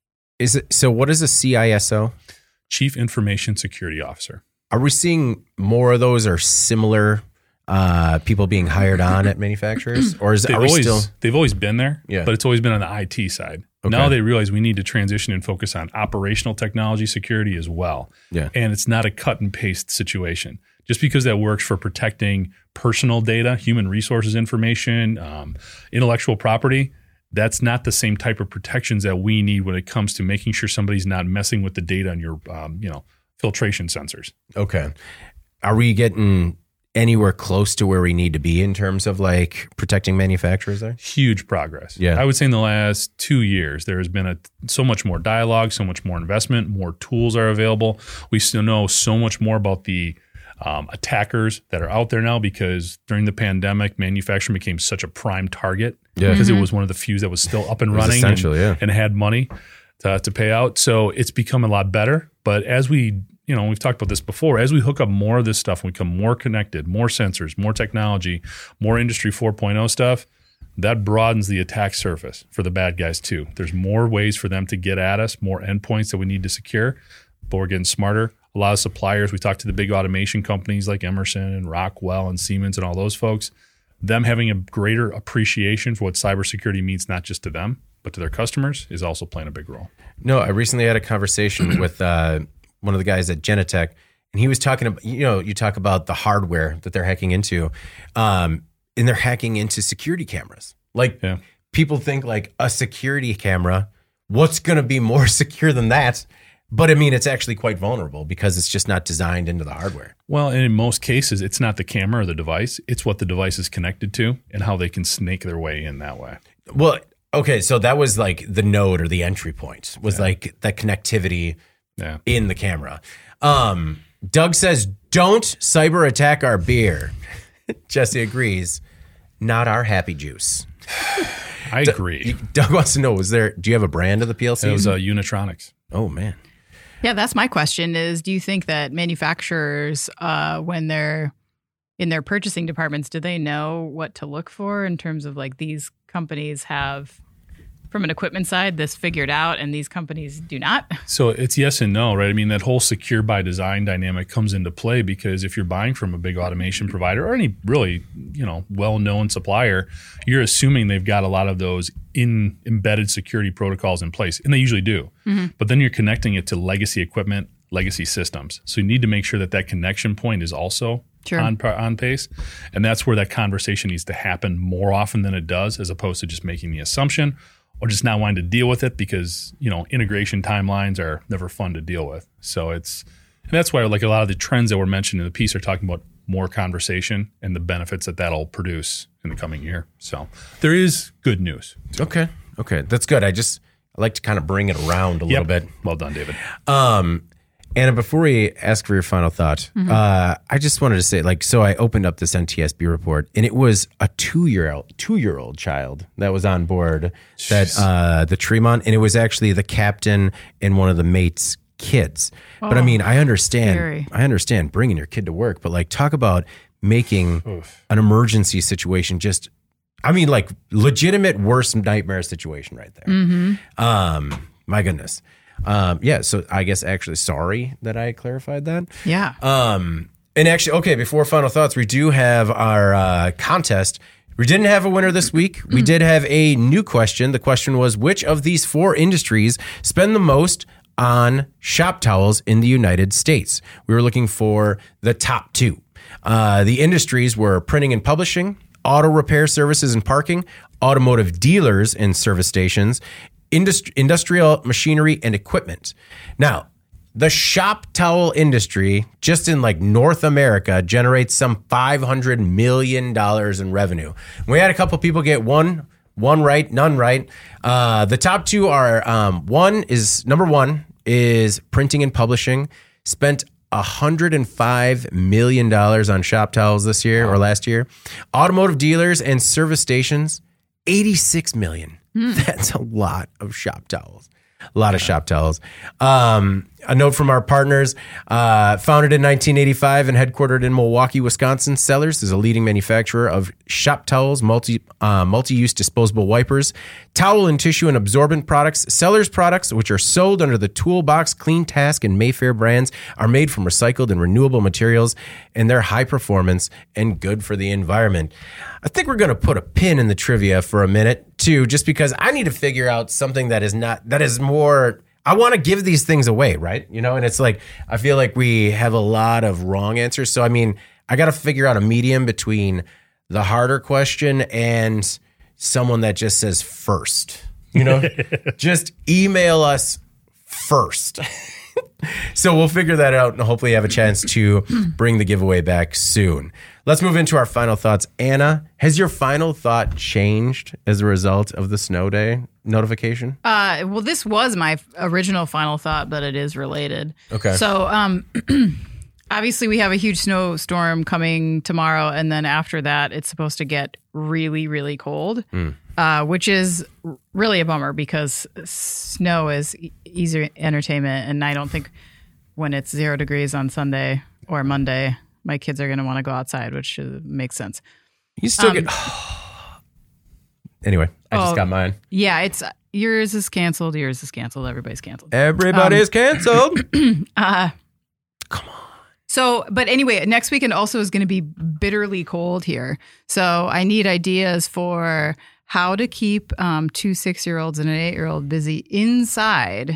A: So what is a CISO?
B: Chief Information Security Officer.
A: Are we seeing more of those or similar people being hired on at manufacturers? Or is
B: they've always been there,
A: Yeah.
B: but it's always been on the IT side.
A: Okay.
B: Now they realize we need to transition and focus on operational technology security as well.
A: Yeah.
B: And it's not a cut and paste situation. Just because that works for protecting personal data, human resources information, intellectual property, that's not the same type of protections that we need when it comes to making sure somebody's not messing with the data on your filtration sensors.
A: Okay. Are we getting anywhere close to where we need to be in terms of like protecting manufacturers there?
B: Huge progress.
A: Yeah.
B: I would say in the last 2 years, there has been so much more dialogue, so much more investment, more tools are available. We still know so much more about the attackers that are out there now, because during the pandemic, manufacturing became such a prime target because it was one of the few that was still up and running and had money to pay out. So it's become a lot better. But as we've talked about this before, as we hook up more of this stuff, we become more connected, more sensors, more technology, more Industry 4.0 stuff, that broadens the attack surface for the bad guys too. There's more ways for them to get at us, more endpoints that we need to secure, but we're getting smarter. A lot of suppliers, we talked to the big automation companies like Emerson and Rockwell and Siemens and all those folks, them having a greater appreciation for what cybersecurity means, not just to them, but to their customers, is also playing a big role. No,
A: I recently had a conversation with one of the guys at Genetech, and he was talking about, you talk about the hardware that they're hacking into, and they're hacking into security cameras. People think like a security camera, what's going to be more secure than that? But I mean, it's actually quite vulnerable because it's just not designed into the hardware.
B: Well, and in most cases, it's not the camera or the device. It's what the device is connected to and how they can snake their way in that way.
A: Well, okay. So that was like the node or the entry point was like that connectivity in the camera. Doug says, don't cyber attack our beer. Jesse agrees. Not our happy juice.
B: I agree.
A: Doug wants to know, do you have a brand of the PLC?
B: It was Unitronics.
A: Oh, man.
C: Yeah, that's my question is, do you think that manufacturers, when they're in their purchasing departments, do they know what to look for in terms of like these companies have, from an equipment side, this figured out and these companies do not? So
B: it's yes and no, right? I mean, that whole secure by design dynamic comes into play because if you're buying from a big automation provider or any really, well-known supplier, you're assuming they've got a lot of those embedded security protocols in place, and they usually do. Mm-hmm. But then you're connecting it to legacy equipment, legacy systems. So you need to make sure that connection point is also on pace. And that's where that conversation needs to happen more often than it does, as opposed to just making the assumption or just not wanting to deal with it because, integration timelines are never fun to deal with. So and that's why like a lot of the trends that were mentioned in the piece are talking about more conversation and the benefits that that'll produce in the coming year. So there is good news.
A: Okay. That's good. I like to kind of bring it around a little bit.
B: Well done, David.
A: Anna, before we ask for your final thought, I just wanted to say, so I opened up this NTSB report, and it was a two-year-old child that was on board the Tremont, and it was actually the captain and one of the mates' kids. But I mean, I understand bringing your kid to work, but talk about making an emergency situation just, I mean, like legitimate worst nightmare situation right there. My goodness. So I guess actually sorry that I clarified that.
C: Yeah.
A: And actually, okay, before final thoughts, we do have our contest. We didn't have a winner this week. We did have a new question. The question was, which of these 4 industries spend the most on shop towels in the United States? We were looking for the top 2. The industries were printing and publishing, auto repair services and parking, automotive dealers and service stations, industrial machinery and equipment. Now, the shop towel industry, just in like North America, generates some $500 million in revenue. We had a couple people get one right, none right. The top 2 are number one is printing and publishing, spent $105 million on shop towels this year or last year. Automotive dealers and service stations, $86 million. That's a lot of shop towels. A lot of shop towels. A note from our partners, founded in 1985 and headquartered in Milwaukee, Wisconsin. Sellers is a leading manufacturer of shop towels, multi-use disposable wipers, towel and tissue and absorbent products. Sellers products, which are sold under the Toolbox, Clean Task, and Mayfair brands, are made from recycled and renewable materials, and they're high performance and good for the environment. I think we're going to put a pin in the trivia for a minute, too, just because I need to figure out something that is more... I want to give these things away, right? You know, and it's like, I feel like we have a lot of wrong answers. So, I mean, I got to figure out a medium between the harder question and someone that just says first, you know, just email us first. So we'll figure that out and hopefully have a chance to bring the giveaway back soon. Let's move into our final thoughts. Anna, has your final thought changed as a result of the snow day notification?
C: Well, this was my original final thought, but it is related.
A: Okay.
C: So, obviously we have a huge snowstorm coming tomorrow. And then after that, it's supposed to get really, really cold, which is really a bummer because snow is easy entertainment. And I don't think when it's 0 degrees on Sunday or Monday, my kids are going to want to go outside, which makes sense.
A: You still get... Anyway, I just got mine.
C: Yeah, it's yours is canceled. Yours is canceled. Everybody's canceled.
A: Everybody's canceled.
C: Come on. So, but anyway, next weekend also is going to be bitterly cold here. So I need ideas for how to keep 2 6-year-olds and an 8-year-old busy inside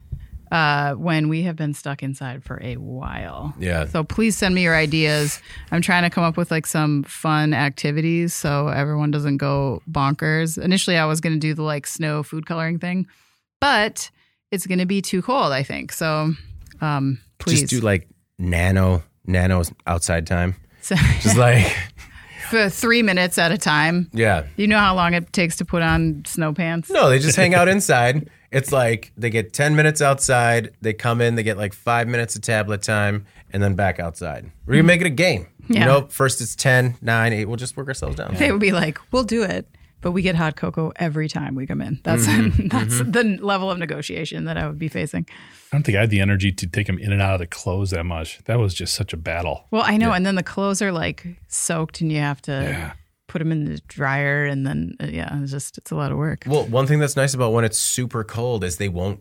C: when we have been stuck inside for a while.
A: Yeah.
C: So please send me your ideas. I'm trying to come up with like some fun activities so everyone doesn't go bonkers. Initially, I was going to do the like snow food coloring thing, but it's going to be too cold, I think. So please.
A: Just do like nano outside time. So, just like...
C: For 3 minutes at a time.
A: Yeah.
C: You know how long it takes to put on snow pants?
A: No, they just hang out inside. It's like they get 10 minutes outside. They come in, they get like 5 minutes of tablet time, and then back outside. We're going to make it a game.
C: Yeah.
A: You know, first it's 10, 9, 8. We'll just work ourselves down.
C: They would be like, we'll do it, but we get hot cocoa every time we come in. That's the level of negotiation that I would be facing.
B: I don't think I had the energy to take them in and out of the clothes that much. That was just such a battle.
C: Well, I know. Yeah. And then the clothes are like soaked and you have to put them in the dryer. And then, it's a lot of work.
A: Well, one thing that's nice about when it's super cold is they won't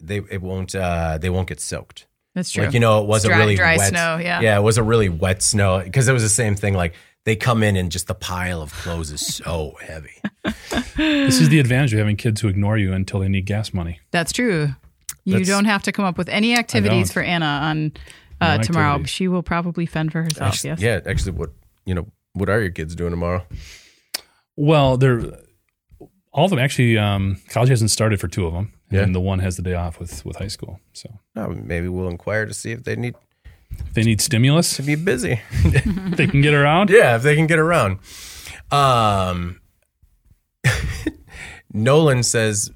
A: get soaked.
C: That's true.
A: Like, you know, it was a really
C: dry
A: wet
C: snow. Yeah.
A: Yeah. It was a really wet snow because it was the same thing. Like they come in and just the pile of clothes is so heavy.
B: This is the advantage of having kids who ignore you until they need gas money.
C: That's true. You don't have to come up with any activities for Anna on tomorrow. Activities. She will probably fend for herself.
A: Actually,
C: yes.
A: Yeah. Actually, what are your kids doing tomorrow?
B: Well, all of them actually. College hasn't started for 2 of them, and the one has the day off with high school. So
A: maybe we'll inquire to see if they need
B: stimulus
A: to be busy.
B: They can get around.
A: Yeah, if they can get around. Nolan says.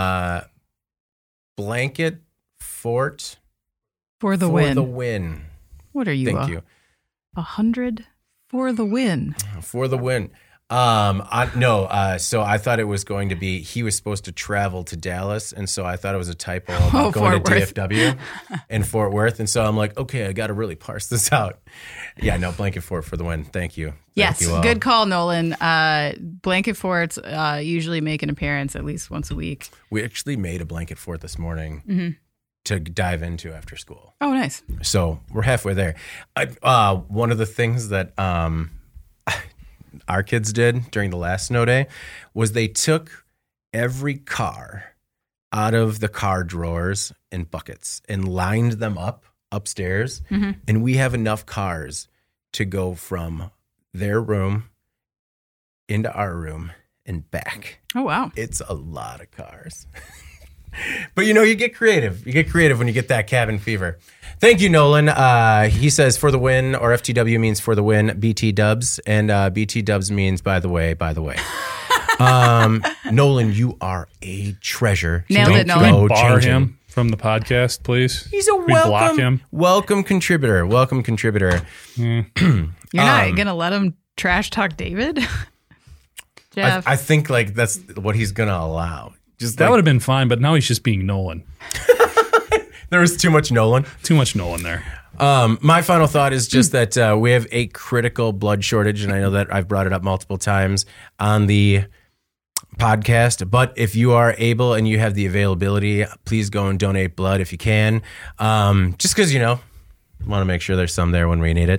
A: Blanket fort
C: for the win.
A: For the win.
C: What are you?
A: Thank you.
C: 100 for the win.
A: For the win. So I thought it was going to be, he was supposed to travel to Dallas. And so I thought it was a typo about going to DFW in Fort Worth. And so I'm like, okay, I got to really parse this out. Yeah, no, Blanket Fort for the win. Thank you.
C: Yes,
A: Thank you all.
C: good call, Nolan. Blanket Forts usually make an appearance at least once a week.
A: We actually made a Blanket Fort this morning to dive into after school.
C: Oh, nice.
A: So we're halfway there. One of the things that our kids did during the last snow day was they took every car out of the car drawers in buckets and lined them up upstairs. And we have enough cars to go from their room into our room and back.
C: Oh, wow.
A: It's a lot of cars. But, you get creative. You get creative when you get that cabin fever. Thank you, Nolan. He says for the win, or FTW means for the win, BT dubs. And BT dubs means by the way. Nolan, you are a treasure.
C: Nailed it, Nolan.
B: Can we bar him from the podcast, please?
A: He's a
B: Can we block him?
A: welcome contributor.
C: You're not going to let him trash talk David? Jeff.
A: I think that's what he's going to allow. Just
B: That would have been fine, but now he's just being Nolan.
A: there was too much Nolan.
B: Too much Nolan there.
A: My final thought is just that we have a critical blood shortage, and I know that I've brought it up multiple times on the podcast, but if you are able and you have the availability, please go and donate blood if you can. Just because, want to make sure there's some there when we need it.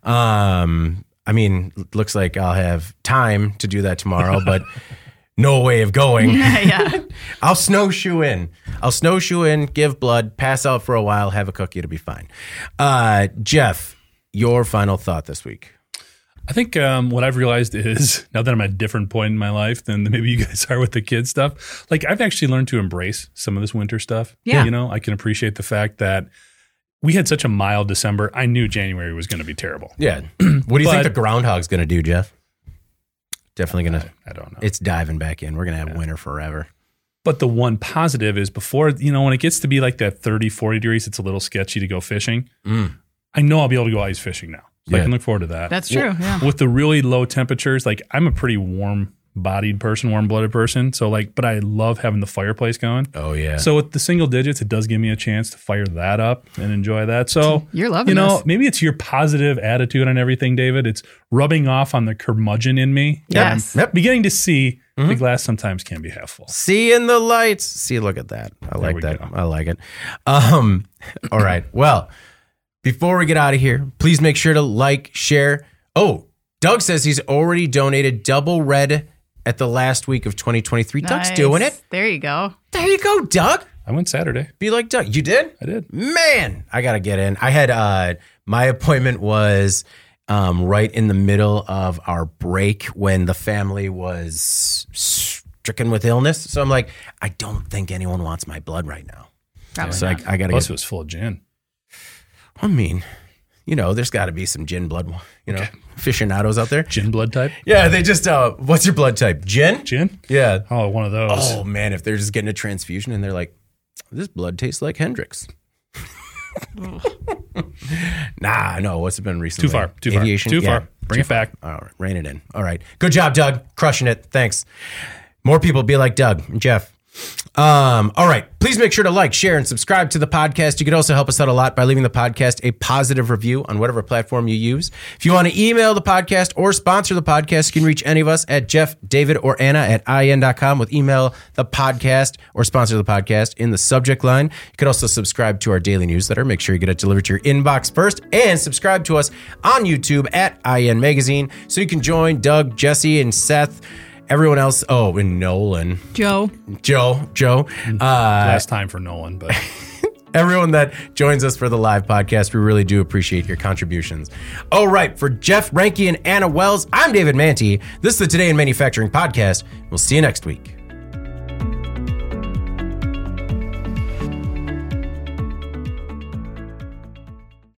A: Looks like I'll have time to do that tomorrow, but no way of going.
C: Yeah.
A: I'll snowshoe in, give blood, pass out for a while, have a cookie, it'll be fine. Jeff, your final thought this week.
B: I think what I've realized is, now that I'm at a different point in my life than maybe you guys are with the kids stuff, I've actually learned to embrace some of this winter stuff.
C: Yeah.
B: I can appreciate the fact that we had such a mild December. I knew January was going to be terrible.
A: Yeah. What do you think the groundhog's going to do, Jeff? Definitely going to.
B: I don't know.
A: It's diving back in. We're going to have winter forever.
B: But the one positive is before, when it gets to be like that 30, 40 degrees, it's a little sketchy to go fishing. I know I'll be able to go ice fishing now. So I can look forward to that.
C: That's true. Yeah.
B: With the really low temperatures, I'm a pretty warm-bodied person, warm-blooded person. So but I love having the fireplace going.
A: Oh, yeah.
B: So with the single digits, it does give me a chance to fire that up and enjoy that. So
C: you're loving this.
B: Maybe it's your positive attitude on everything, David. It's rubbing off on the curmudgeon in me.
C: Yes.
B: I'm beginning to see the glass sometimes can be half full.
A: Seeing the lights. See, look at that. I like that.
B: Go.
A: I like it. All right. Well, before we get out of here, please make sure to like, share. Oh, Doug says he's already donated double red at the last week of 2023.
C: Nice.
A: Doug's doing it.
C: There you go.
A: There you go, Doug.
B: I went Saturday.
A: Be like Doug. You did?
B: I did.
A: Man, I got to get in. I had my appointment was right in the middle of our break when the family was stricken with illness. So I'm like, I don't think anyone wants my blood right now.
C: Probably
A: So
C: not.
A: I got to
B: Plus,
A: get.
B: it was full of gin.
A: There's got to be some gin blood, aficionados out there.
B: Gin blood type?
A: Yeah, they just, what's your blood type? Gin?
B: Gin?
A: Yeah.
B: Oh, one of those.
A: Oh, man, if they're just getting a transfusion and they're like, this blood tastes like Hendrix. Nah, no, what's it been recently?
B: Too far.
A: Aviation?
B: Too
A: Yeah.
B: far. Bring it back.
A: All right, rein it in. All right. Good job, Doug. Crushing it. Thanks. More people be like Doug and Jeff. All right. Please make sure to like, share, and subscribe to the podcast. You could also help us out a lot by leaving the podcast a positive review on whatever platform you use. If you want to email the podcast or sponsor the podcast, you can reach any of us at Jeff, David, or Anna at IN.com with email the podcast or sponsor the podcast in the subject line. You could also subscribe to our daily newsletter. Make sure you get it delivered to your inbox first, and subscribe to us on YouTube at IN Magazine so you can join Doug, Jesse, and Seth, everyone else. Oh, and Nolan.
C: Joe.
B: Last time for Nolan, but
A: Everyone that joins us for the live podcast, we really do appreciate your contributions. All right, for Jeff Reinke and Anna Wells, I'm David Mantey. This is the Today in Manufacturing podcast. We'll see you next week.